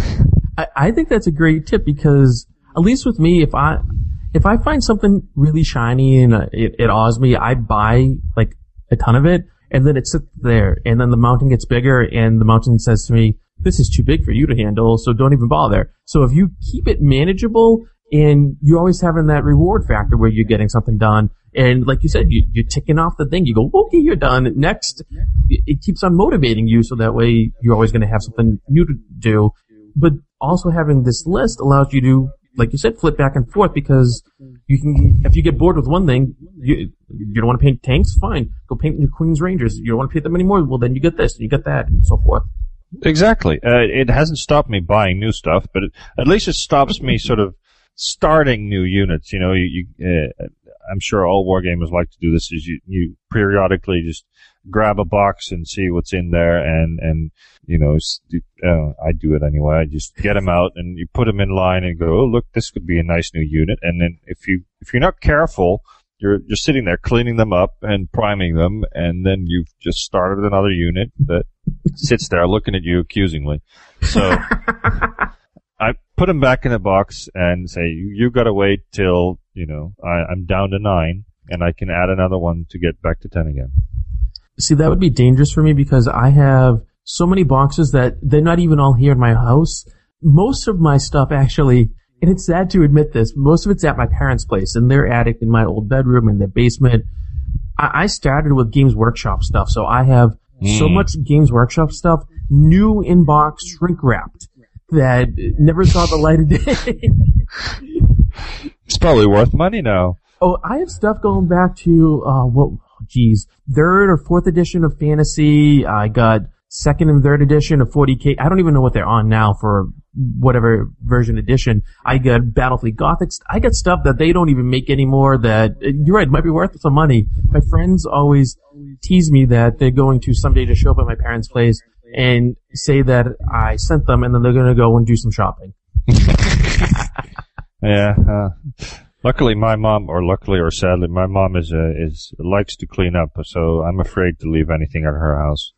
I, I think that's a great tip because, at least with me, if I if I find something really shiny and it, it awes me, I buy like a ton of it, and then it sits there, and then the mountain gets bigger, and the mountain says to me, this is too big for you to handle, so don't even bother. So if you keep it manageable, and you're always having that reward factor where you're getting something done, and like you said, you, you're ticking off the thing, you go, okay, you're done. Next, it keeps on motivating you, so that way you're always going to have something new to do. But also having this list allows you to, like you said, flip back and forth, because you can, if you get bored with one thing, you, you don't want to paint tanks, fine. Go paint your Queen's Rangers. You don't want to paint them anymore, well then you get this, and you get that, and so forth. Exactly. Uh, it hasn't stopped me buying new stuff, but it, at least it stops me sort of starting new units. You know, you, you uh, I'm sure all wargamers like to do this, is you, you periodically just grab a box and see what's in there, and, and, you know, uh, I do it anyway. I just get them out and you put them in line and go, oh, look, this could be a nice new unit. And then if you, if you're not careful, you're just sitting there cleaning them up and priming them, and then you've just started another unit that sits there looking at you accusingly. So, I put them back in the box and say, you, you got to wait till, you know, I, I'm down to nine, and I can add another one to get back to ten again. See, that would be dangerous for me because I have so many boxes that they're not even all here in my house. Most of my stuff actually, and it's sad to admit this, most of it's at my parents' place, in their attic, in my old bedroom, in their basement. I, I started with Games Workshop stuff, so I have mm. so much Games Workshop stuff, new in-box, shrink-wrapped, that never saw the light of day. It's probably worth money now. Oh, I have stuff going back to, uh, what, geez, third or fourth edition of Fantasy. I got second and third edition of forty K. I don't even know what they're on now for whatever version edition. I got Battlefleet Gothic. I got stuff that they don't even make anymore that, you're right, might be worth some money. My friends always tease me that they're going to someday just show up at my parents' place and say that I sent them, and then they're going to go and do some shopping. Yeah. Uh, luckily, my mom, or luckily or sadly, my mom is uh, is likes to clean up, so I'm afraid to leave anything at her house.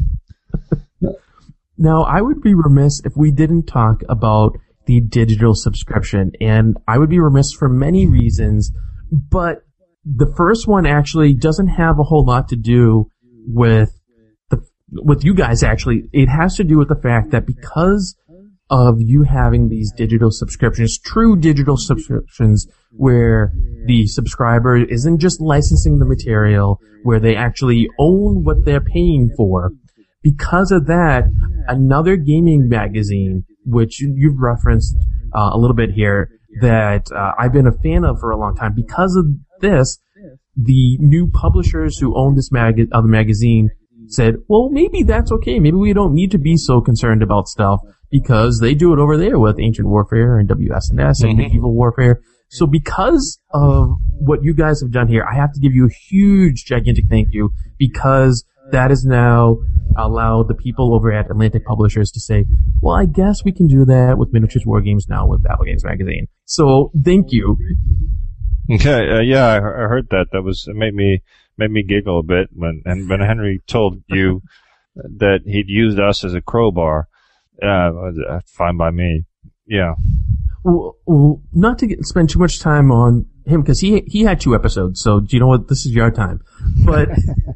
Now, I would be remiss if we didn't talk about the digital subscription, and I would be remiss for many reasons, but the first one actually doesn't have a whole lot to do with the with you guys, actually. It has to do with the fact that because of you having these digital subscriptions, true digital subscriptions, where the subscriber isn't just licensing the material, where they actually own what they're paying for. Because of that, another gaming magazine, which you've referenced uh, a little bit here, that uh, I've been a fan of for a long time, because of this, the new publishers who own this mag- other magazine said, well, maybe that's okay. Maybe we don't need to be so concerned about stuff, because they do it over there with Ancient Warfare and W S N S and mm-hmm. Medieval Warfare. So because of what you guys have done here, I have to give you a huge, gigantic thank you, because that has now allowed the people over at Atlantic Publishers to say, well, I guess we can do that with Miniatures War Games now with Battle Games Magazine. So thank you. Okay, uh, yeah, I, I heard that. That was, it made me, made me giggle a bit when, and when Henry told you that he'd used us as a crowbar. Uh, fine by me. Yeah. Well, well, not to get, spend too much time on him, because he he had two episodes, so do you know what? This is your time. But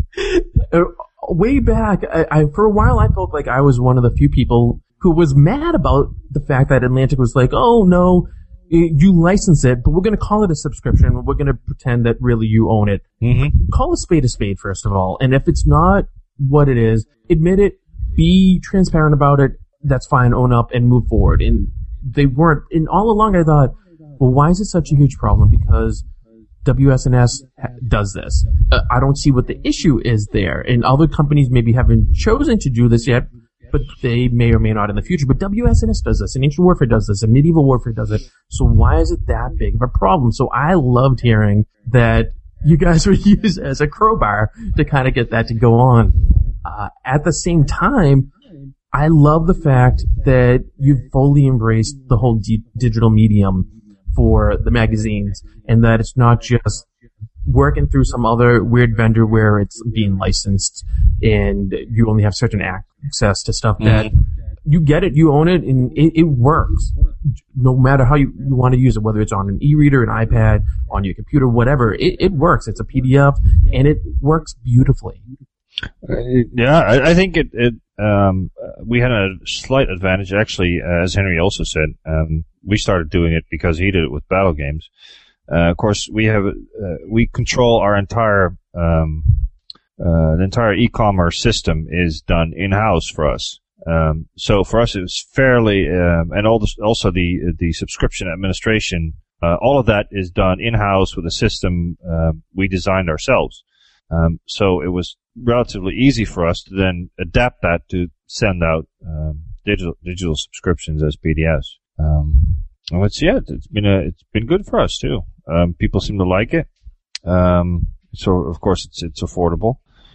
uh, way back, I, I for a while I felt like I was one of the few people who was mad about the fact that Atlantic was like, oh no, you license it, but we're going to call it a subscription. We're going to pretend that really you own it. Mm-hmm. Call a spade a spade, first of all. And if it's not what it is, admit it, be transparent about it. That's fine, own up and move forward. And they weren't, and all along I thought, well, why is it such a huge problem? Because W S N S ha- does this. Uh, I don't see what the issue is there. And other companies maybe haven't chosen to do this yet, but they may or may not in the future. But W S N S does this, and Ancient Warfare does this, and Medieval Warfare does it. So why is it that big of a problem? So I loved hearing that you guys were used as a crowbar to kind of get that to go on. Uh, at the same time, I love the fact that you've fully embraced the whole di- digital medium for the magazines, and that it's not just working through some other weird vendor where it's being licensed and you only have certain access to stuff that mm-hmm. you get it, you own it, and it, it works. No matter how you, you want to use it, whether it's on an e-reader, an iPad, on your computer, whatever, it, it works. It's a P D F, and it works beautifully. Uh, yeah, I, I think it, it um, we had a slight advantage, actually, uh, as Henry also said. Um, we started doing it because he did it with Battle Games. Uh, of course, we have, uh, we control our entire, um, uh, the entire e-commerce system is done in-house for us. Um, so for us, it was fairly, um, and all the, also the, the subscription administration, uh, all of that is done in-house with a system, uh, we designed ourselves. Um, so it was relatively easy for us to then adapt that to send out, um, digital, digital subscriptions as P D Fs. Um, and it's, yeah, it's been a, it's been good for us too. Um, people seem to like it. Um, so of course it's, it's affordable.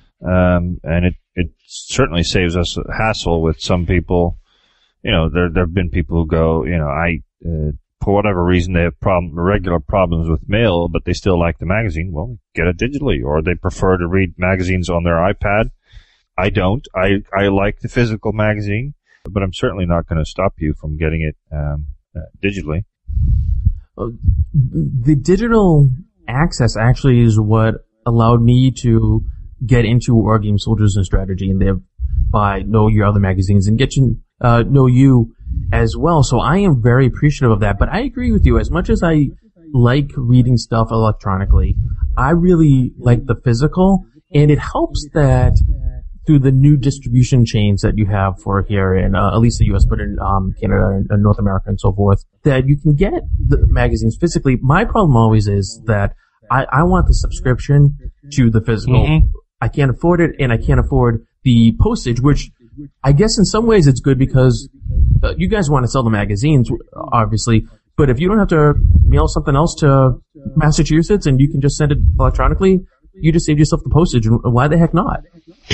Um, and it, it certainly saves us a hassle with some people. You know, there, there have been people who go, you know, I, uh, for whatever reason, they have problem, regular problems with mail, but they still like the magazine. Well, get it digitally, or they prefer to read magazines on their iPad. I don't. I, I like the physical magazine. but I'm certainly not going to stop you from getting it um, uh, digitally. Uh, the digital access actually is what allowed me to get into War Game Soldiers and Strategy, and thereby know your other magazines and get to uh, know you as well. So I am very appreciative of that. But I agree with you. As much as I like reading stuff electronically, I really like the physical, and it helps that through the new distribution chains that you have for here in uh, at least the U S, but in um, Canada and, and North America and so forth, that you can get the magazines physically. My problem always is that I, I want the subscription to the physical. Mm-hmm. I can't afford it, and I can't afford the postage, which I guess in some ways it's good because uh, you guys want to sell the magazines, obviously, but if you don't have to mail something else to Massachusetts and you can just send it electronically, you just saved yourself the postage, and why the heck not?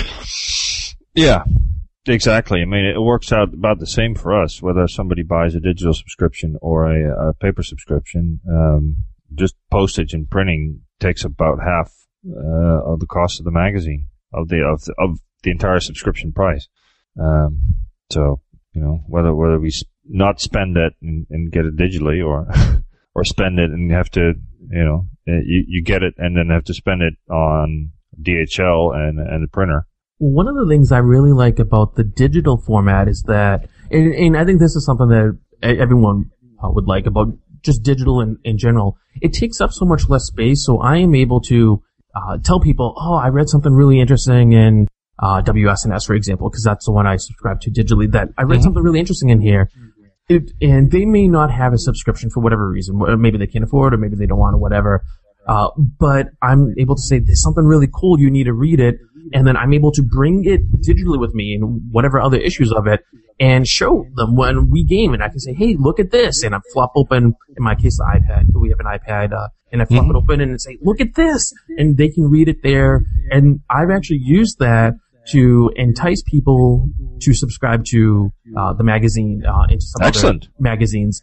Yeah, exactly. I mean, it works out about the same for us, whether somebody buys a digital subscription or a, a paper subscription. Um, just postage and printing takes about half uh, of the cost of the magazine, of the of the, of the entire subscription price. Um, so, you know, whether whether we not spend it and, and get it digitally, or or spend it and have to, you know, you you get it and then have to spend it on D H L and and the printer. One of the things I really like about the digital format is that, and, and I think this is something that everyone uh, would like about just digital in, in general, it takes up so much less space, so I am able to uh, tell people, oh, I read something really interesting in uh, W S N S, for example, because that's the one I subscribe to digitally, that I read mm-hmm. something really interesting in here. It, and they may not have a subscription for whatever reason. Maybe they can't afford it, or maybe they don't want it, whatever. Uh, but I'm able to say, there's something really cool, you need to read it. And then I'm able to bring it digitally with me and whatever other issues of it and show them when we game. And I can say, hey, look at this. And I flop open, in my case, the iPad. We have an iPad. Uh, and I flop mm-hmm. it open and say, look at this. And they can read it there. And I've actually used that to entice people to subscribe to uh, the magazine, uh, into some Excellent. other magazines.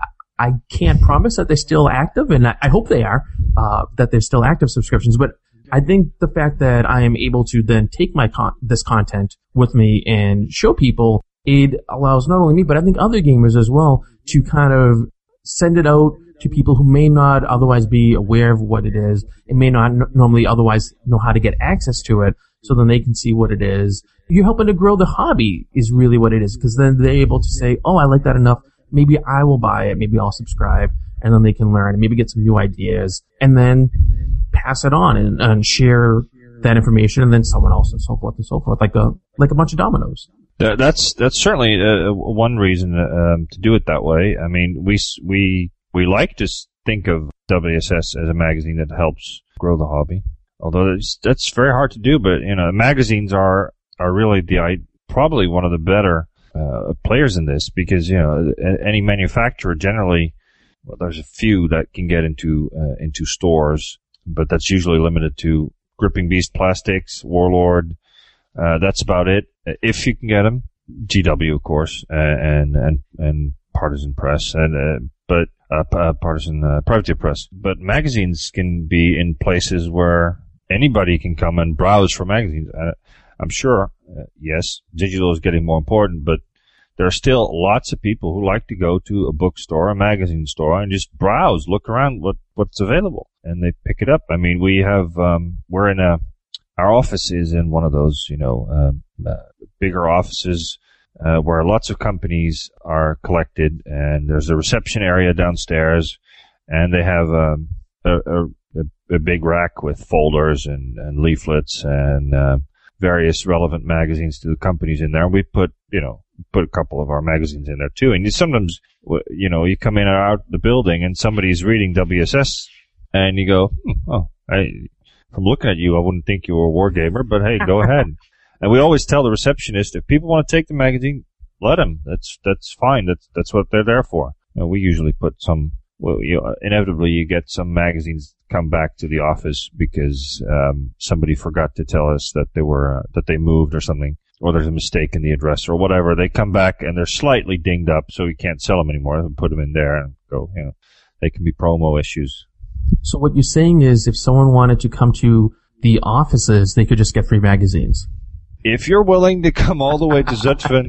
I can't promise that they're still active, and I, I hope they are, uh, that they're still active subscriptions, but I think the fact that I am able to then take my con- this content with me and show people, it allows not only me, but I think other gamers as well to kind of send it out to people who may not otherwise be aware of what it is and may not n- normally otherwise know how to get access to it, so then they can see what it is. You're helping to grow the hobby is really what it is, because then they're able to say, oh, I like that enough. Maybe I will buy it. Maybe I'll subscribe, and then they can learn and maybe get some new ideas and then pass it on and, and share that information, and then someone else, and so forth and so forth, like a like a bunch of dominoes. That, that's that's certainly uh, one reason um, to do it that way. I mean, we we we like to think of W S S as a magazine that helps grow the hobby, although that's, that's very hard to do. But you know, magazines are are really the probably one of the better Uh, players in this, because you know any manufacturer generally, well, there's a few that can get into uh, into stores, but that's usually limited to Gripping Beast Plastics, Warlord. Uh, that's about it, if you can get them. G W, of course, uh, and and and Partisan Press, and uh, but uh, uh, Partisan uh, Privateer Press. But magazines can be in places where anybody can come and browse for magazines. Uh, I'm sure, uh, yes, digital is getting more important, but there are still lots of people who like to go to a bookstore, a magazine store, and just browse, look around what, what's available, and they pick it up. I mean, we have, um, we're in a, our office is in one of those, you know, um, uh, bigger offices, uh, where lots of companies are collected, and there's a reception area downstairs, and they have, um, a, a, a big rack with folders and, and leaflets and, uh, various relevant magazines to the companies in there. And we put, you know, put a couple of our magazines in there too. And you sometimes, you know, you come in or out the building and somebody's reading W S S and you go, hmm, oh, I, from looking at you, I wouldn't think you were a war gamer, but hey, go ahead. And we always tell the receptionist, if people want to take the magazine, let them. That's, that's fine. That's, that's what they're there for. You know, we usually put some, well, you know, inevitably you get some magazines come back to the office because um somebody forgot to tell us that they were uh, that they moved or something, or there's a mistake in the address or whatever. They come back and they're slightly dinged up, so we can't sell them anymore. We put them in there and go, you know, they can be promo issues. So what you're saying is, if someone wanted to come to the offices, they could just get free magazines. If you're willing to come all the way to Zutphen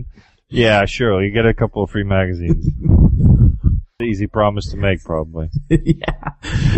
Yeah, sure. You get a couple of free magazines. Easy promise to make, probably. Yeah.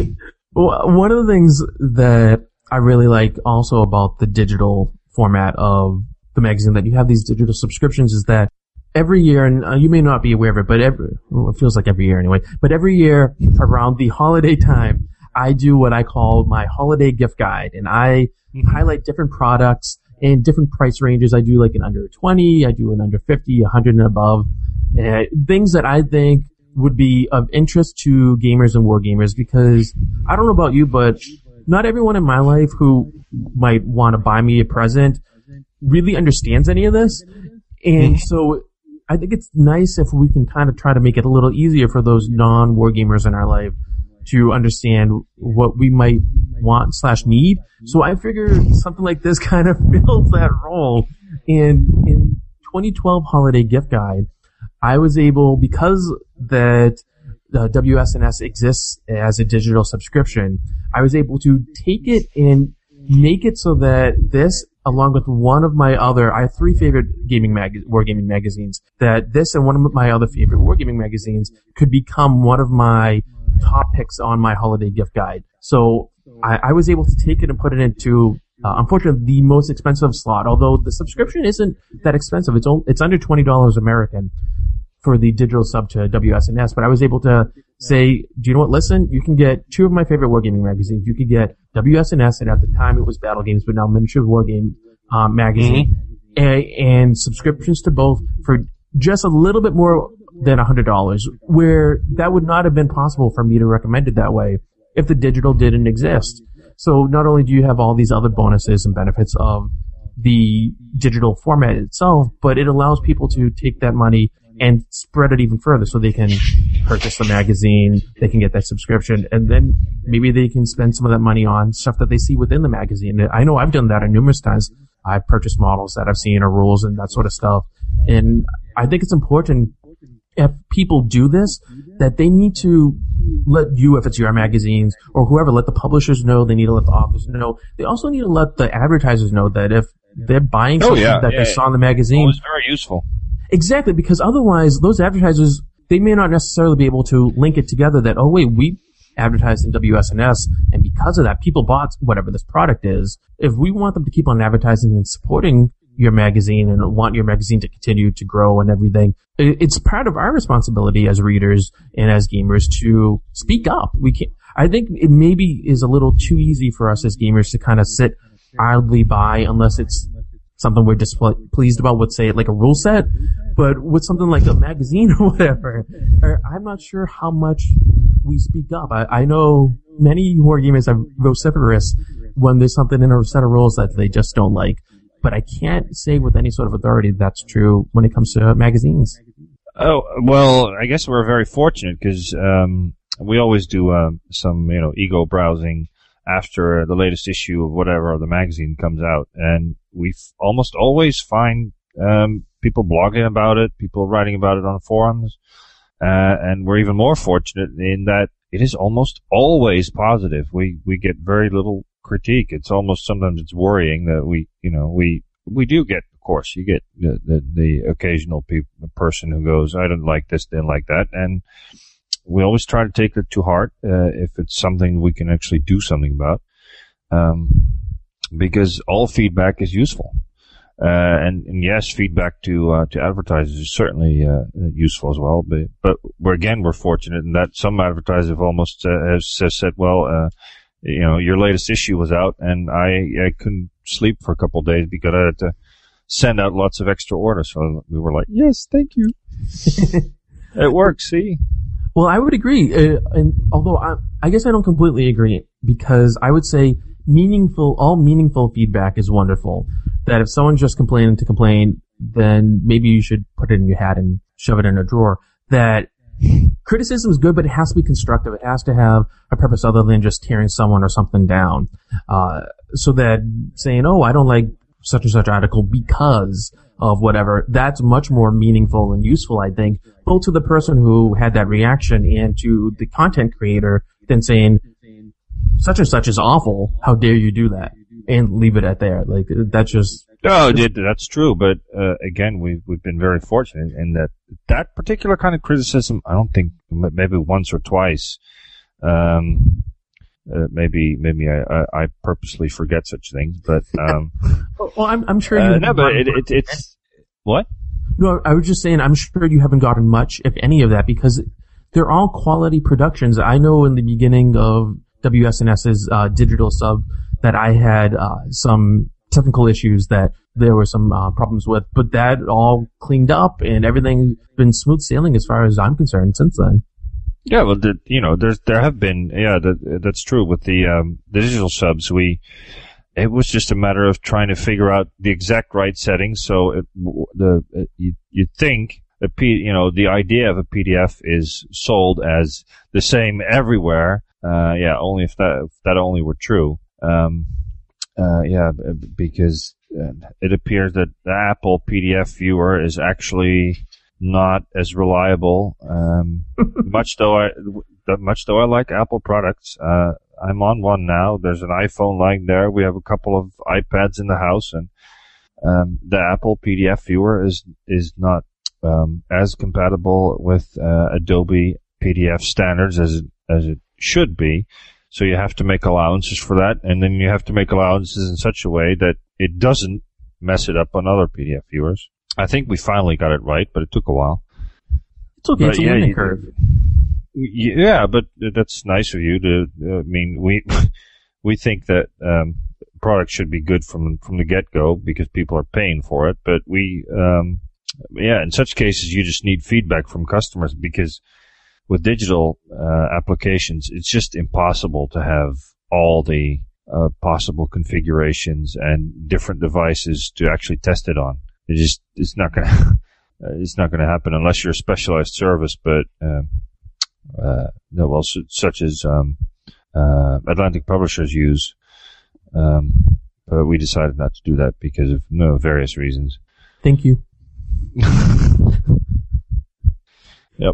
Well, one of the things that I really like also about the digital format of the magazine, that you have these digital subscriptions, is that every year, and uh, you may not be aware of it, but every, well, it feels like every year anyway, but every year around the holiday time, I do what I call my holiday gift guide, and I mm-hmm. highlight different products in different price ranges. I do like an under twenty, I do an under fifty, one hundred and above, uh, things that I think would be of interest to gamers and war gamers, because I don't know about you, but not everyone in my life who might want to buy me a present really understands any of this. And so I think it's nice if we can kind of try to make it a little easier for those non-war gamers in our life to understand what we might want slash need. So I figured something like this kind of fills that role. And in twenty twelve Holiday Gift Guide, I was able, because that uh, W S N S exists as a digital subscription, I was able to take it and make it so that this, along with one of my other, I have three favorite gaming mag- wargaming magazines, that this and one of my other favorite wargaming magazines could become one of my top picks on my holiday gift guide. So I, I was able to take it and put it into, uh, unfortunately, the most expensive slot, although the subscription isn't that expensive. It's only, it's under twenty dollars American for the digital sub to W S N S, but I was able to say, do you know what, listen, you can get two of my favorite wargaming magazines. You could get W S N S, and at the time it was Battle Games, but now Miniature Wargame um, magazine, mm-hmm. and, and subscriptions to both for just a little bit more than one hundred dollars, where that would not have been possible for me to recommend it that way if the digital didn't exist. So not only do you have all these other bonuses and benefits of the digital format itself, but it allows people to take that money and spread it even further, so they can purchase the magazine, they can get that subscription, and then maybe they can spend some of that money on stuff that they see within the magazine. I know I've done that numerous times. I've purchased models that I've seen or rules and that sort of stuff. And I think it's important, if people do this, that they need to let you, if it's your magazines or whoever, let the publishers know. They need to let the authors know. They also need to let the advertisers know that if they're buying something oh, yeah. that yeah, they yeah. saw in the magazine, oh, it's very useful. Exactly, because otherwise those advertisers, they may not necessarily be able to link it together that, oh wait, we advertised in W S N S, and because of that, people bought whatever this product is. If we want them to keep on advertising and supporting your magazine and want your magazine to continue to grow and everything, it's part of our responsibility as readers and as gamers to speak up. We can't, I think it maybe is a little too easy for us as gamers to kind of sit idly by, unless it's something we're displeased about, would say like a rule set, but with something like a magazine or whatever, or I'm not sure how much we speak up. I, I know many war gamers are vociferous when there's something in a set of rules that they just don't like, but I can't say with any sort of authority that's true when it comes to magazines. Oh, well, I guess we're very fortunate because um, we always do uh, some, you know, ego browsing after the latest issue of whatever the magazine comes out, and we almost always find um, people blogging about it, people writing about it on forums, uh, and we're even more fortunate in that it is almost always positive. We we get very little critique. It's almost sometimes it's worrying that we, you know, we we do get, of course, you get the the, the occasional pe- person who goes, I didn't like this, didn't like that, and we always try to take it to heart uh, if it's something we can actually do something about, um, because all feedback is useful. Uh, and, and yes, feedback to uh, to advertisers is certainly uh, useful as well. But, but we're again we're fortunate in that some advertisers have almost uh, have said, well, uh, you know, your latest issue was out, and I I couldn't sleep for a couple of days because I had to send out lots of extra orders. So we were like, yes, thank you. It works. See. Well, I would agree, uh, and although I, I guess I don't completely agree, because I would say meaningful, all meaningful feedback is wonderful. That if someone's just complaining to complain, then maybe you should put it in your hat and shove it in a drawer. That criticism is good, but it has to be constructive. It has to have a purpose other than just tearing someone or something down. Uh, so that saying, oh, I don't like such and such article because of whatever, that's much more meaningful and useful, I think, both to the person who had that reaction and to the content creator than saying, such and such is awful, how dare you do that? and leave it at there. Like, that's just... No, that's true, but uh, again, we've, we've been very fortunate in that that particular kind of criticism, I don't think, maybe once or twice, um, uh, maybe maybe I, I purposely forget such things, but... Um, well, I'm, I'm sure you... Uh, no, but it, it, it's... What? No, I was just saying, I'm sure you haven't gotten much, if any of that, because they're all quality productions. I know in the beginning of WSNS's uh, digital sub that I had uh, some technical issues that there were some uh, problems with, but that all cleaned up and everything's been smooth sailing as far as I'm concerned since then. Yeah, well, the, you know, there's there have been, yeah, that, that's true with the, um, the digital subs. We it was just a matter of trying to figure out the exact right settings. So it, the it, you you think a P, you know, the idea of a P D F is sold as the same everywhere. Uh, yeah, only if that if that only were true. Um, uh, yeah, because it appears that the Apple P D F viewer is actually not as reliable. Um, much though I, much though I like Apple products, uh, I'm on one now. There's an iPhone lying there. We have a couple of iPads in the house, and um, the Apple P D F viewer is is not um, as compatible with uh, Adobe P D F standards as it, as it should be. So you have to make allowances for that, and then you have to make allowances in such a way that it doesn't mess it up on other P D F viewers. I think we finally got it right, but it took a while. It's okay. But it's a yeah, learning you, curve. Yeah, but that's nice of you to. Uh, I mean, we we think that um, products should be good from from the get go because people are paying for it. But we, um, yeah, in such cases, you just need feedback from customers because with digital uh, applications, it's just impossible to have all the uh, possible configurations and different devices to actually test it on. It just it's not gonna it's not gonna happen unless you're a specialized service. But uh, uh, no, well, su- such as um, uh, Atlantic Publishers use. Um, but we decided not to do that because of no various reasons. Thank you. Yep.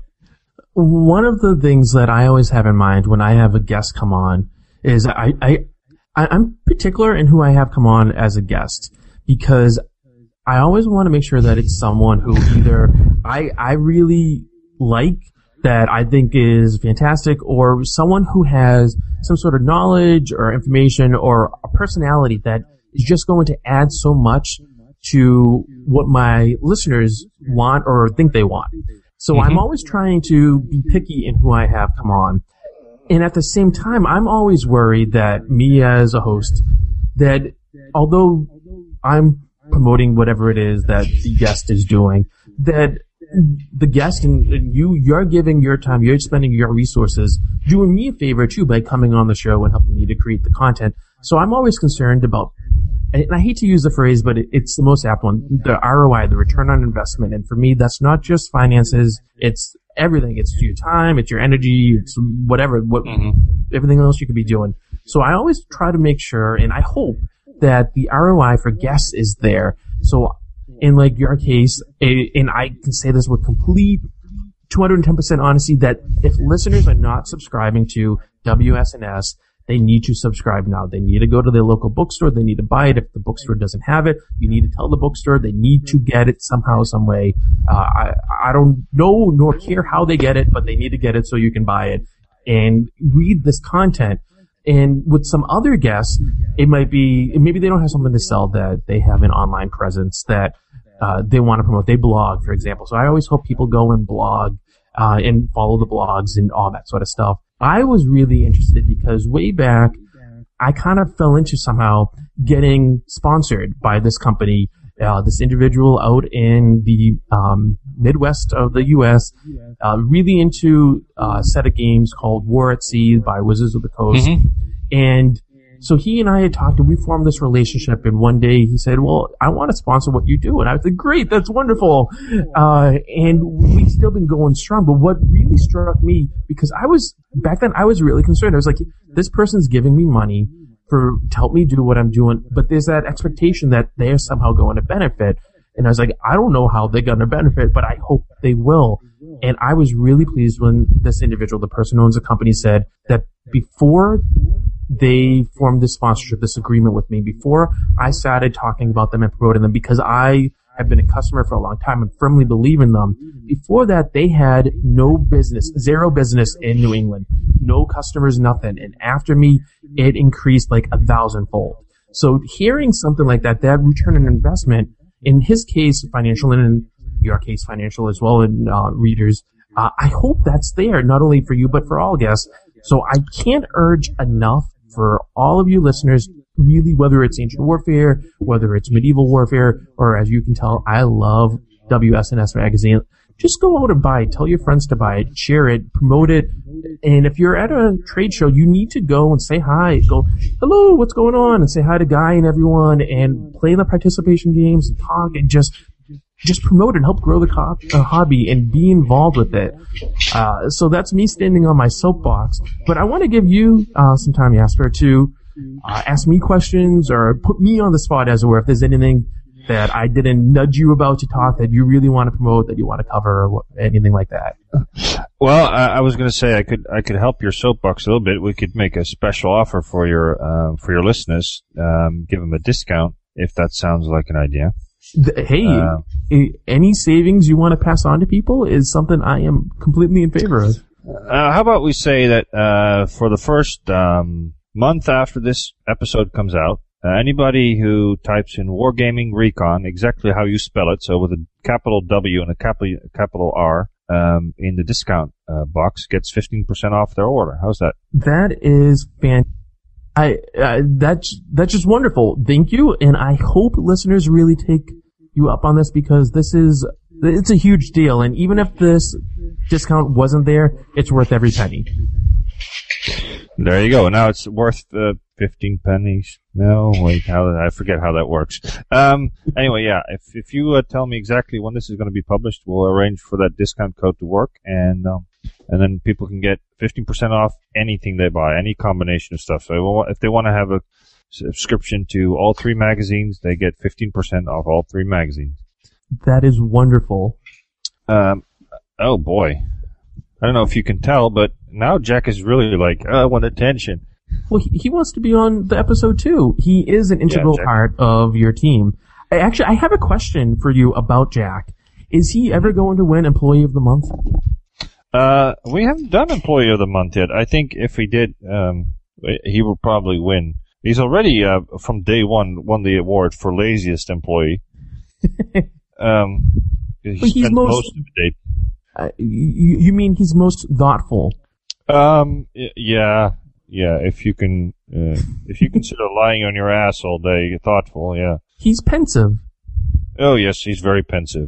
One of the things that I always have in mind when I have a guest come on is I, I, I I'm particular in who I have come on as a guest because I always want to make sure that it's someone who either I I really like, that I think is fantastic, or someone who has some sort of knowledge or information or a personality that is just going to add so much to what my listeners want or think they want. So mm-hmm. I'm always trying to be picky in who I have come on. And at the same time, I'm always worried that me as a host, that although I'm promoting whatever it is that the guest is doing, that the guest and, and you, you're giving your time, you're spending your resources, doing me a favor too by coming on the show and helping me to create the content. So I'm always concerned about, and I hate to use the phrase, but it, it's the most apt one, the R O I, the return on investment. And for me, that's not just finances, it's everything. It's your time, it's your energy, it's whatever, what, mm-hmm. everything else you could be doing. So I always try to make sure, and I hope that the R O I for guests is there. So in like your case, and I can say this with complete two hundred ten percent honesty, that if listeners are not subscribing to W S N S, they need to subscribe now. They need to go to their local bookstore. They need to buy it. If the bookstore doesn't have it, you need to tell the bookstore. They need to get it somehow, some way. Uh, I, I don't know nor care how they get it, but they need to get it so you can buy it and read this content. And with some other guests, it might be, maybe they don't have something to sell, that they have an online presence that uh, they want to promote. They blog, for example. So I always hope people go and blog uh, and follow the blogs and all that sort of stuff. I was really interested because way back, I kind of fell into somehow getting sponsored by this company, uh, this individual out in the um, Midwest of the U S, uh, really into a set of games called War at Sea by Wizards of the Coast. Mm-hmm. And so he and I had talked, and we formed this relationship, and one day he said, well, I want to sponsor what you do. And I said, great, that's wonderful. Uh, and we've still been going strong. But what really struck me, because I was, back then, I was really concerned. I was like, this person's giving me money for, to help me do what I'm doing, but there's that expectation that they're somehow going to benefit. And I was like, I don't know how they're going to benefit, but I hope they will. And I was really pleased when this individual, the person who owns the company, said that before they formed this sponsorship, this agreement with me before I started talking about them and promoting them, because I have been a customer for a long time and firmly believe in them. Before that, they had no business, zero business in New England, no customers, nothing. And after me, it increased like a thousandfold. So hearing something like that, that return on investment, in his case, financial, and in your case, financial as well, and uh, readers, uh, I hope that's there, not only for you, but for all guests. So I can't urge enough for all of you listeners, really, whether it's Ancient Warfare, whether it's Medieval Warfare, or as you can tell, I love W S N S Magazine. Just go out and buy it. Tell your friends to buy it. Share it. Promote it. And if you're at a trade show, you need to go and say hi. Go, hello, what's going on? And say hi to Guy and everyone, and play the participation games and talk, and just just promote it, help grow the co- uh, hobby, and be involved with it. Uh, so that's me standing on my soapbox. But I want to give you uh, some time, Jasper, to uh, ask me questions or put me on the spot, as it were, if there's anything that I didn't nudge you about to talk that you really want to promote, that you want to cover, or anything like that. Well, I, I was going to say I could I could help your soapbox a little bit. We could make a special offer for your uh, for your listeners, um, give them a discount if that sounds like an idea. Hey, uh, any savings you want to pass on to people is something I am completely in favor of. Uh, how about we say that uh, for the first um, month after this episode comes out, uh, anybody who types in Wargaming Recon, exactly how you spell it, so with a capital W and a capital capital R um, in the discount uh, box, gets fifteen percent off their order. How's that? That is fantastic. I, uh, that's, that's just wonderful. Thank you. And I hope listeners really take you up on this, because this is, it's a huge deal. And even if this discount wasn't there, it's worth every penny. There you go. Now it's worth, uh, fifteen pennies. No, wait, how, I forget how that works. Um, anyway, yeah, if, if you, uh, tell me exactly when this is going to be published, we'll arrange for that discount code to work, and, um, and then people can get fifteen percent off anything they buy, any combination of stuff. So if they want to have a subscription to all three magazines, they get fifteen percent off all three magazines. That is wonderful. Um, oh boy. I don't know if you can tell, but now Jack is really like, oh, I want attention. Well, he, he wants to be on the episode too. He is an integral yeah, part of your team. I, actually, I have a question for you about Jack. Is he ever going to win Employee of the Month? Uh, we haven't done Employee of the Month yet. I think if we did, um, he will probably win. He's already, uh, from day one, won the award for laziest employee. um, he but he's most, most of the day. Uh, you, you mean he's most thoughtful? Um, yeah, yeah. If you can, uh, if you consider lying on your ass all day thoughtful, yeah. He's pensive. Oh yes, he's very pensive.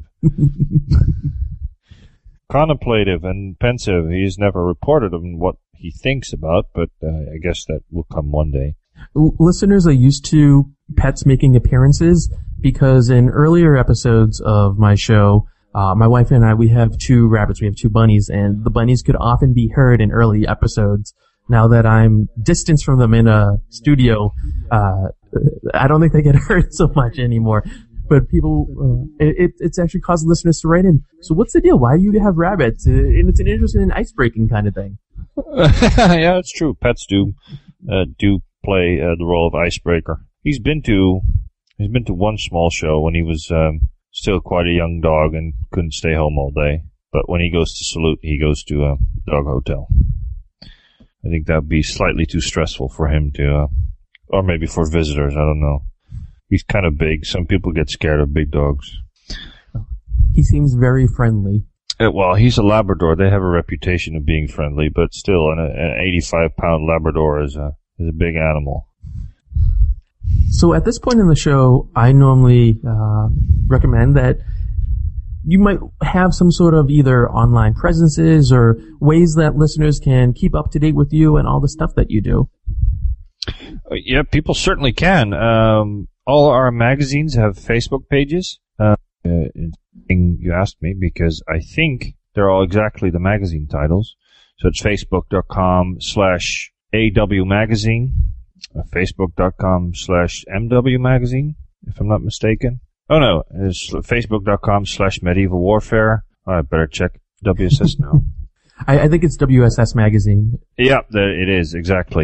Contemplative and pensive. He's never reported on what he thinks about, but uh, I guess that will come one day. L- listeners are used to pets making appearances, because in earlier episodes of my show, uh, my wife and I, we have two rabbits, we have two bunnies, and the bunnies could often be heard in early episodes. Now that I'm distanced from them in a studio, uh, I don't think they get heard so much anymore. But people, uh, it, it's actually caused listeners to write in. So what's the deal? Why do you have rabbits? Uh, and it's an interesting ice-breaking kind of thing. Yeah, it's true. Pets do, uh, do play, uh, the role of icebreaker. He's been to, he's been to one small show when he was, um, still quite a young dog and couldn't stay home all day. But when he goes to Salute, he goes to a dog hotel. I think that would be slightly too stressful for him to, uh, or maybe for visitors, I don't know. He's kind of big. Some people get scared of big dogs. He seems very friendly. Uh, well, he's a Labrador. They have a reputation of being friendly, but still, an, an eighty-five pound Labrador is a is a big animal. So at this point in the show, I normally uh, recommend that you might have some sort of either online presences or ways that listeners can keep up to date with you and all the stuff that you do. Uh, yeah, people certainly can. Um, all our magazines have Facebook pages. Uh, uh, you asked me because I think they're all exactly the magazine titles. So it's facebook.com slash AW magazine, uh, facebook.com slash MW magazine, if I'm not mistaken. Oh no, it's facebook.com slash medieval warfare. Oh, I better check W S S now. I, I think it's W S S magazine. Yeah, it is, exactly.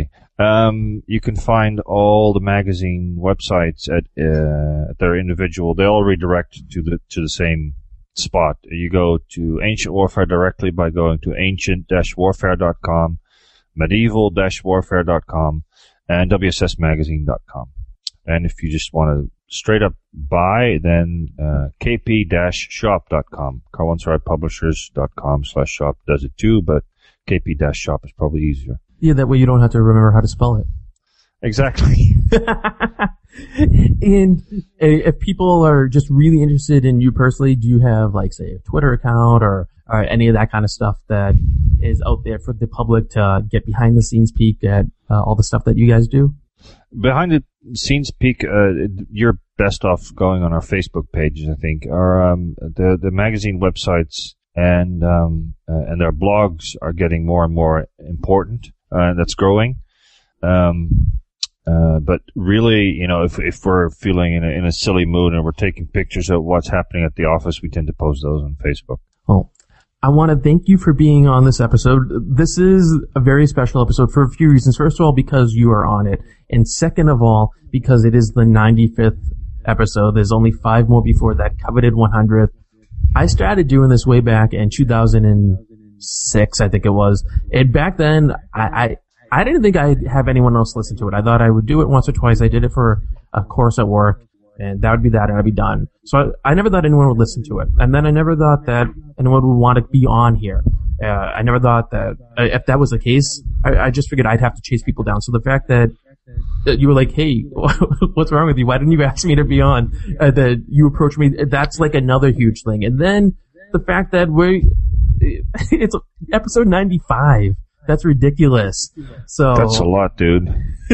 Um, you can find all the magazine websites at, uh, at their individual. They all redirect to the to the same spot. You go to Ancient Warfare directly by going to ancient dash warfare dot com, medieval dash warfare dot com, and w s s magazine dot com. And if you just want to straight up buy, then uh, k p dash shop dot com. Carlonsarai Publishers dot com slash shop does it too, but k p dash shop is probably easier. Yeah, that way you don't have to remember how to spell it. Exactly. And if people are just really interested in you personally, do you have, like, say, a Twitter account or, or any of that kind of stuff that is out there for the public to get behind the scenes peek at uh, all the stuff that you guys do? Behind the scenes peek, uh, you're best off going on our Facebook pages, I think. Our, um, the, the magazine websites and, um, uh, and their blogs are getting more and more important. Uh, that's growing. Um, uh, but really, you know, if, if we're feeling in a, in a silly mood and we're taking pictures of what's happening at the office, we tend to post those on Facebook. Oh, I want to thank you for being on this episode. This is a very special episode for a few reasons. First of all, because you are on it. And second of all, because it is the ninety-fifth episode. There's only five more before that coveted one hundredth. I started doing this way back in two thousand six, I think it was. And back then, I, I, I didn't think I'd have anyone else listen to it. I thought I would do it once or twice. I did it for a course at work, and that would be that, and I'd be done. So I, I never thought anyone would listen to it. And then I never thought that anyone would want to be on here. Uh, I never thought that, uh, if that was the case, I, I just figured I'd have to chase people down. So the fact that that you were like, hey, what's wrong with you? Why didn't you ask me to be on? Uh, that you approached me, that's like another huge thing. And then the fact that we're, it's episode ninety-five. That's ridiculous. So that's a lot, dude.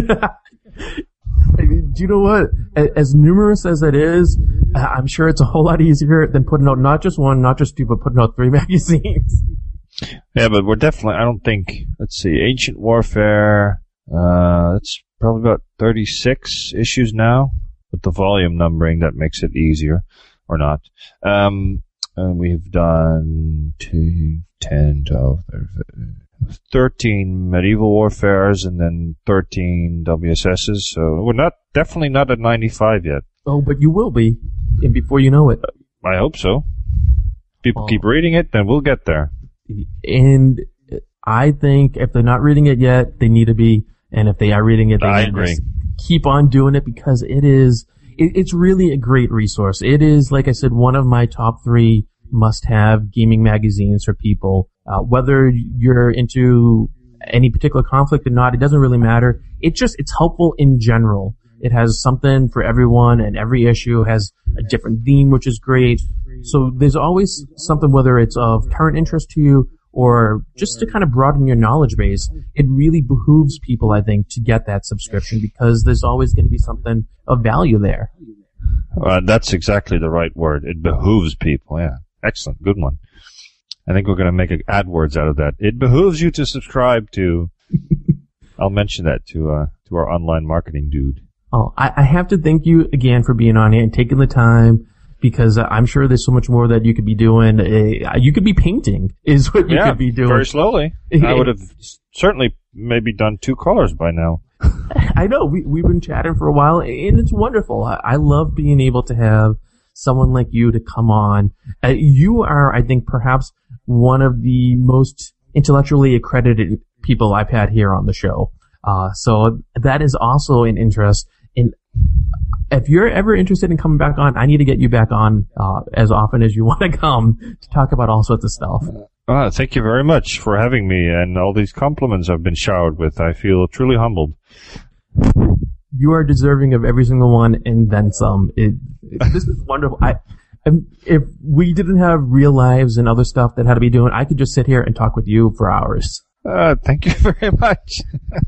Do you know what? As numerous as it is, I'm sure it's a whole lot easier than putting out not just one, not just two, but putting out three magazines. Yeah, but we're definitely, I don't think, let's see, Ancient Warfare, uh, that's probably about thirty-six issues now. With the volume numbering, that makes it easier. Or not. Um, and we've done two, ten, twelve, thirteen medieval warfares and then thirteen W S S's. So we're not, definitely not at ninety-five yet. Oh, but you will be. And before you know it. I hope so. People oh. keep reading it, then we'll get there. And I think if they're not reading it yet, they need to be. And if they are reading it, they I need agree. to keep on doing it because it is, it, it's really a great resource. It is, like I said, one of my top three must-have gaming magazines for people. Uh, whether you're into any particular conflict or not, it doesn't really matter. It just, it's helpful in general. It has something for everyone, and every issue has a different theme, which is great. So there's always something, whether it's of current interest to you or just to kind of broaden your knowledge base. It really behooves people, I think, to get that subscription because there's always going to be something of value there. Uh, that's exactly the right word. It behooves people, yeah. Excellent. Good one. I think we're going to make AdWords out of that. It behooves you to subscribe to. I'll mention that to uh, to our online marketing dude. Oh, I, I have to thank you again for being on here and taking the time because uh, I'm sure there's so much more that you could be doing. Uh, you could be painting is what you yeah, could be doing. Very slowly. I would have certainly maybe done two colors by now. I know. We, we've been chatting for a while, and it's wonderful. I, I love being able to have someone like you to come on. Uh, you are, I think, perhaps one of the most intellectually accredited people I've had here on the show. Uh, so that is also an interest. And if you're ever interested in coming back on, I need to get you back on uh, as often as you want to come to talk about all sorts of stuff. Ah, thank you very much for having me and all these compliments I've been showered with. I feel truly humbled. You are deserving of every single one and then some. It, it, this is wonderful. I, if we didn't have real lives and other stuff that had to be doing, I could just sit here and talk with you for hours. Uh, thank you very much.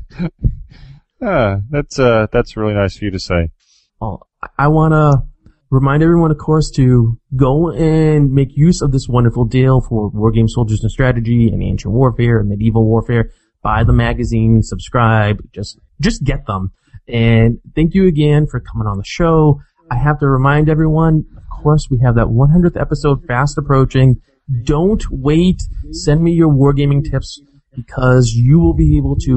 uh, that's, uh, that's really nice of you to say. Well, I want to remind everyone, of course, to go and make use of this wonderful deal for War Game Soldiers and Strategy and Ancient Warfare and Medieval Warfare. Buy the magazine, subscribe, just, just get them. And thank you again for coming on the show. I have to remind everyone, of course, we have that one hundredth episode fast approaching. Don't wait. Send me your wargaming tips because you will be able to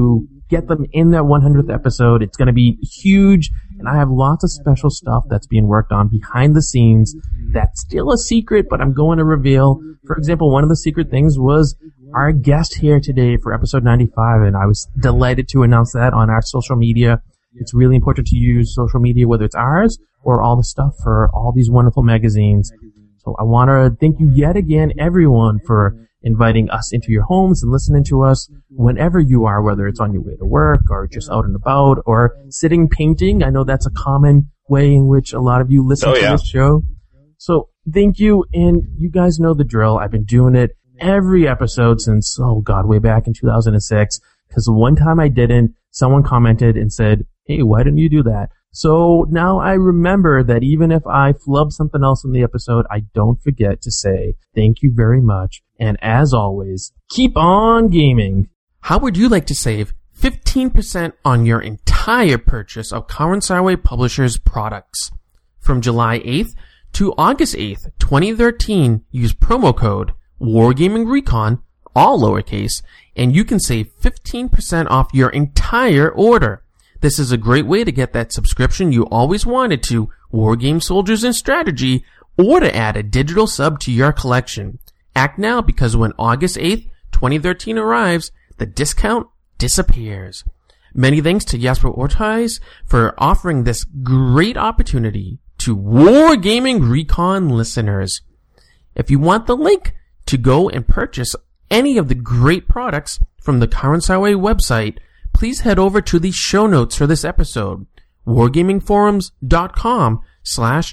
get them in that one hundredth episode. It's going to be huge, and I have lots of special stuff that's being worked on behind the scenes that's still a secret, but I'm going to reveal. For example, one of the secret things was our guest here today for episode ninety-five, and I was delighted to announce that on our social media. It's really important to use social media, whether it's ours or all the stuff for all these wonderful magazines. So I want to thank you yet again, everyone, for inviting us into your homes and listening to us whenever you are, whether it's on your way to work or just out and about or sitting painting. I know that's a common way in which a lot of you listen oh, to yeah. this show. So thank you, and you guys know the drill. I've been doing it every episode since, oh God, way back in two thousand six, because one time I didn't, someone commented and said, hey, why didn't you do that? So now I remember that even if I flub something else in the episode, I don't forget to say thank you very much. And as always, keep on gaming. How would you like to save fifteen percent on your entire purchase of Karansarway Publishers products? From July eighth to August eighth, twenty thirteen, use promo code WargamingRecon, all lowercase, and you can save fifteen percent off your entire order. This is a great way to get that subscription you always wanted to Wargame Soldiers and Strategy, or to add a digital sub to your collection. Act now, because when August eighth, twenty thirteen arrives, the discount disappears. Many thanks to Jasper Ortiz for offering this great opportunity to Wargaming Recon listeners. If you want the link to go and purchase any of the great products from the Karansarway website, please head over to the show notes for this episode, wargamingforums.com slash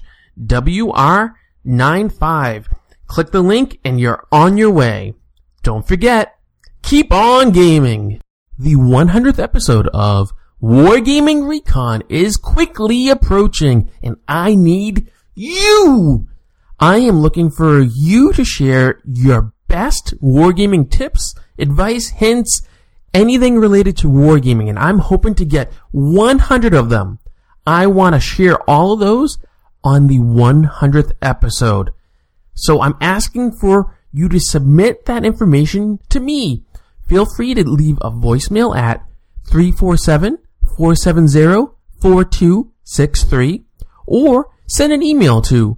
WR95. Click the link and you're on your way. Don't forget, keep on gaming. The one hundredth episode of Wargaming Recon is quickly approaching, and I need you. I am looking for you to share your best wargaming tips, advice, hints, anything related to wargaming, and I'm hoping to get one hundred of them. I want to share all of those on the one hundredth episode. So I'm asking for you to submit that information to me. Feel free to leave a voicemail at three four seven, four seven zero, four two six three or send an email to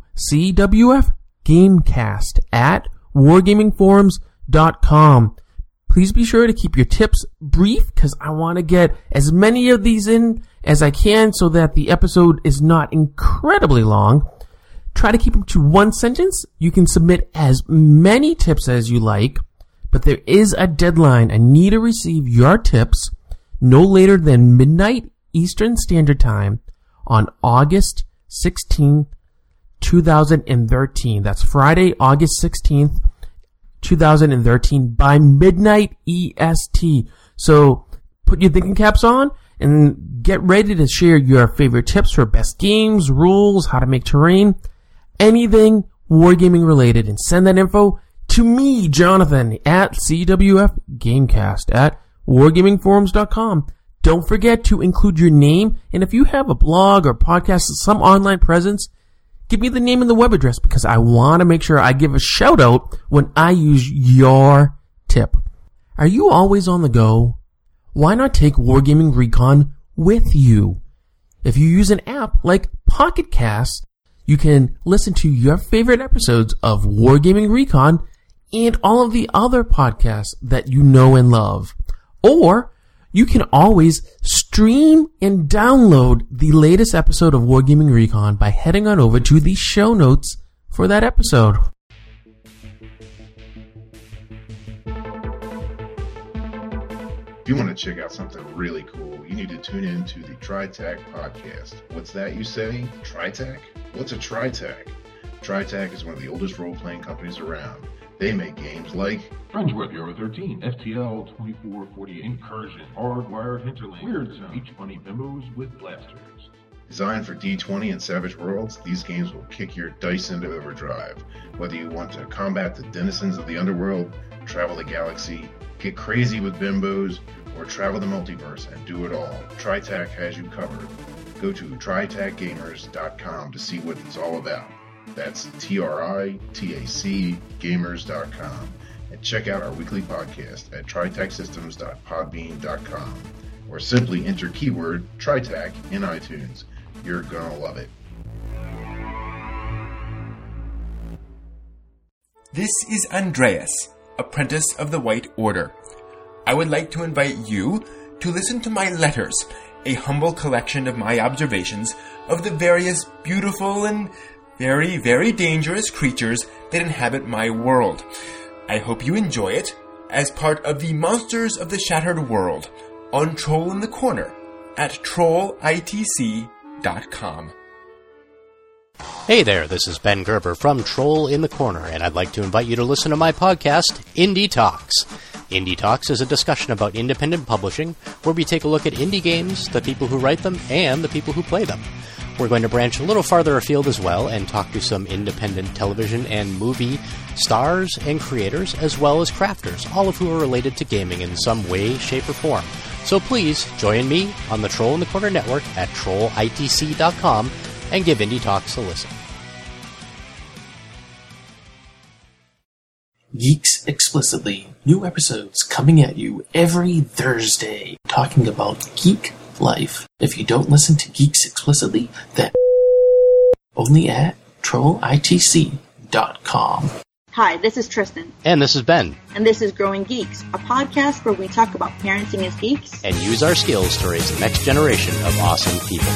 cwfgamecast at wargamingforums dot com. Please be sure to keep your tips brief, because I want to get as many of these in as I can so that the episode is not incredibly long. Try to keep them to one sentence. You can submit as many tips as you like, but there is a deadline. I need to receive your tips no later than midnight Eastern Standard Time on August sixteenth, two thousand thirteen. That's Friday, August sixteenth, two thousand thirteen by midnight E S T. So put your thinking caps on and get ready to share your favorite tips for best games, rules, how to make terrain, anything wargaming related, and send that info to me, Jonathan, at cwfgamecast at wargamingforums dot com. Don't forget to include your name, and if you have a blog or podcast, some online presence, give me the name and the web address, because I want to make sure I give a shout out when I use your tip. Are you always on the go? Why not take Wargaming Recon with you? If you use an app like Pocket Cast, you can listen to your favorite episodes of Wargaming Recon and all of the other podcasts that you know and love. Or you can always stream and download the latest episode of Wargaming Recon by heading on over to the show notes for that episode. If you want to check out something really cool, you need to tune in to the TriTac podcast. What's that, you say? TriTac? What's a TriTac? TriTac is one of the oldest role-playing companies around. They make games like Friendsworth Euro thirteen, F T L twenty-four forty Incursion, Hardwired Hinterland, Weird Zone, Beach Bunny Bimbos with Blasters. Designed for D twenty and Savage Worlds, these games will kick your dice into overdrive. Whether you want to combat the denizens of the underworld, travel the galaxy, get crazy with bimbos, or travel the multiverse and do it all, TriTac has you covered. Go to tri tac gamers dot com to see what it's all about. That's T R I T A C gamers dot com. And check out our weekly podcast at tri tac systems dot podbean dot com. or simply enter keyword TriTac in iTunes. You're gonna love it. This is Andreas, apprentice of the White Order. I would like to invite you to listen to my letters, a humble collection of my observations of the various beautiful and very, very dangerous creatures that inhabit my world. I hope you enjoy it as part of the Monsters of the Shattered World on Troll in the Corner at troll I T C dot com. Hey there, this is Ben Gerber from Troll in the Corner, and I'd like to invite you to listen to my podcast, Indie Talks. Indie Talks is a discussion about independent publishing, where we take a look at indie games, the people who write them, and the people who play them. We're going to branch a little farther afield as well and talk to some independent television and movie stars and creators, as well as crafters, all of who are related to gaming in some way, shape, or form. So please join me on the Troll in the Corner network at troll I T C dot com and give Indie Talks a listen. Geeks Explicitly. New episodes coming at you every Thursday, talking about geek life. If you don't listen to Geeks Explicitly, then only at troll I T C dot com. Hi, this is Tristan. And this is Ben. And this is Growing Geeks, a podcast where we talk about parenting as geeks and use our skills to raise the next generation of awesome people.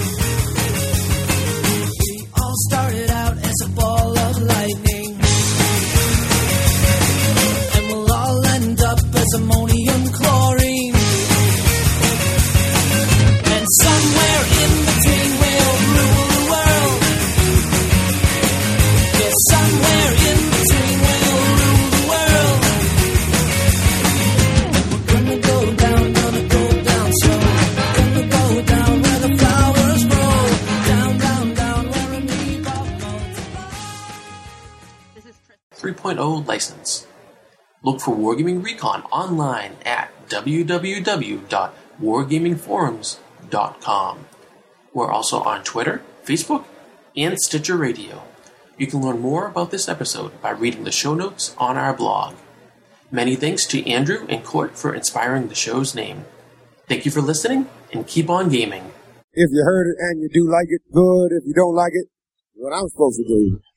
We all started out as a ball of lightning, and we'll all end up as ammonium chlorine. And somewhere in between we'll rule the world. Yes, somewhere in between we'll rule the world. And we're gonna go down, gonna go down slow. Gonna go down where the flowers grow. Down, down, down where a meatball goes. This is Tristan. three point oh license. Look for Wargaming Recon online at w w w dot wargaming forums dot com. We're also on Twitter, Facebook, and Stitcher Radio. You can learn more about this episode by reading the show notes on our blog. Many thanks to Andrew and Court for inspiring the show's name. Thank you for listening, and keep on gaming. If you heard it and you do like it, good. If you don't like it, what I'm supposed to do.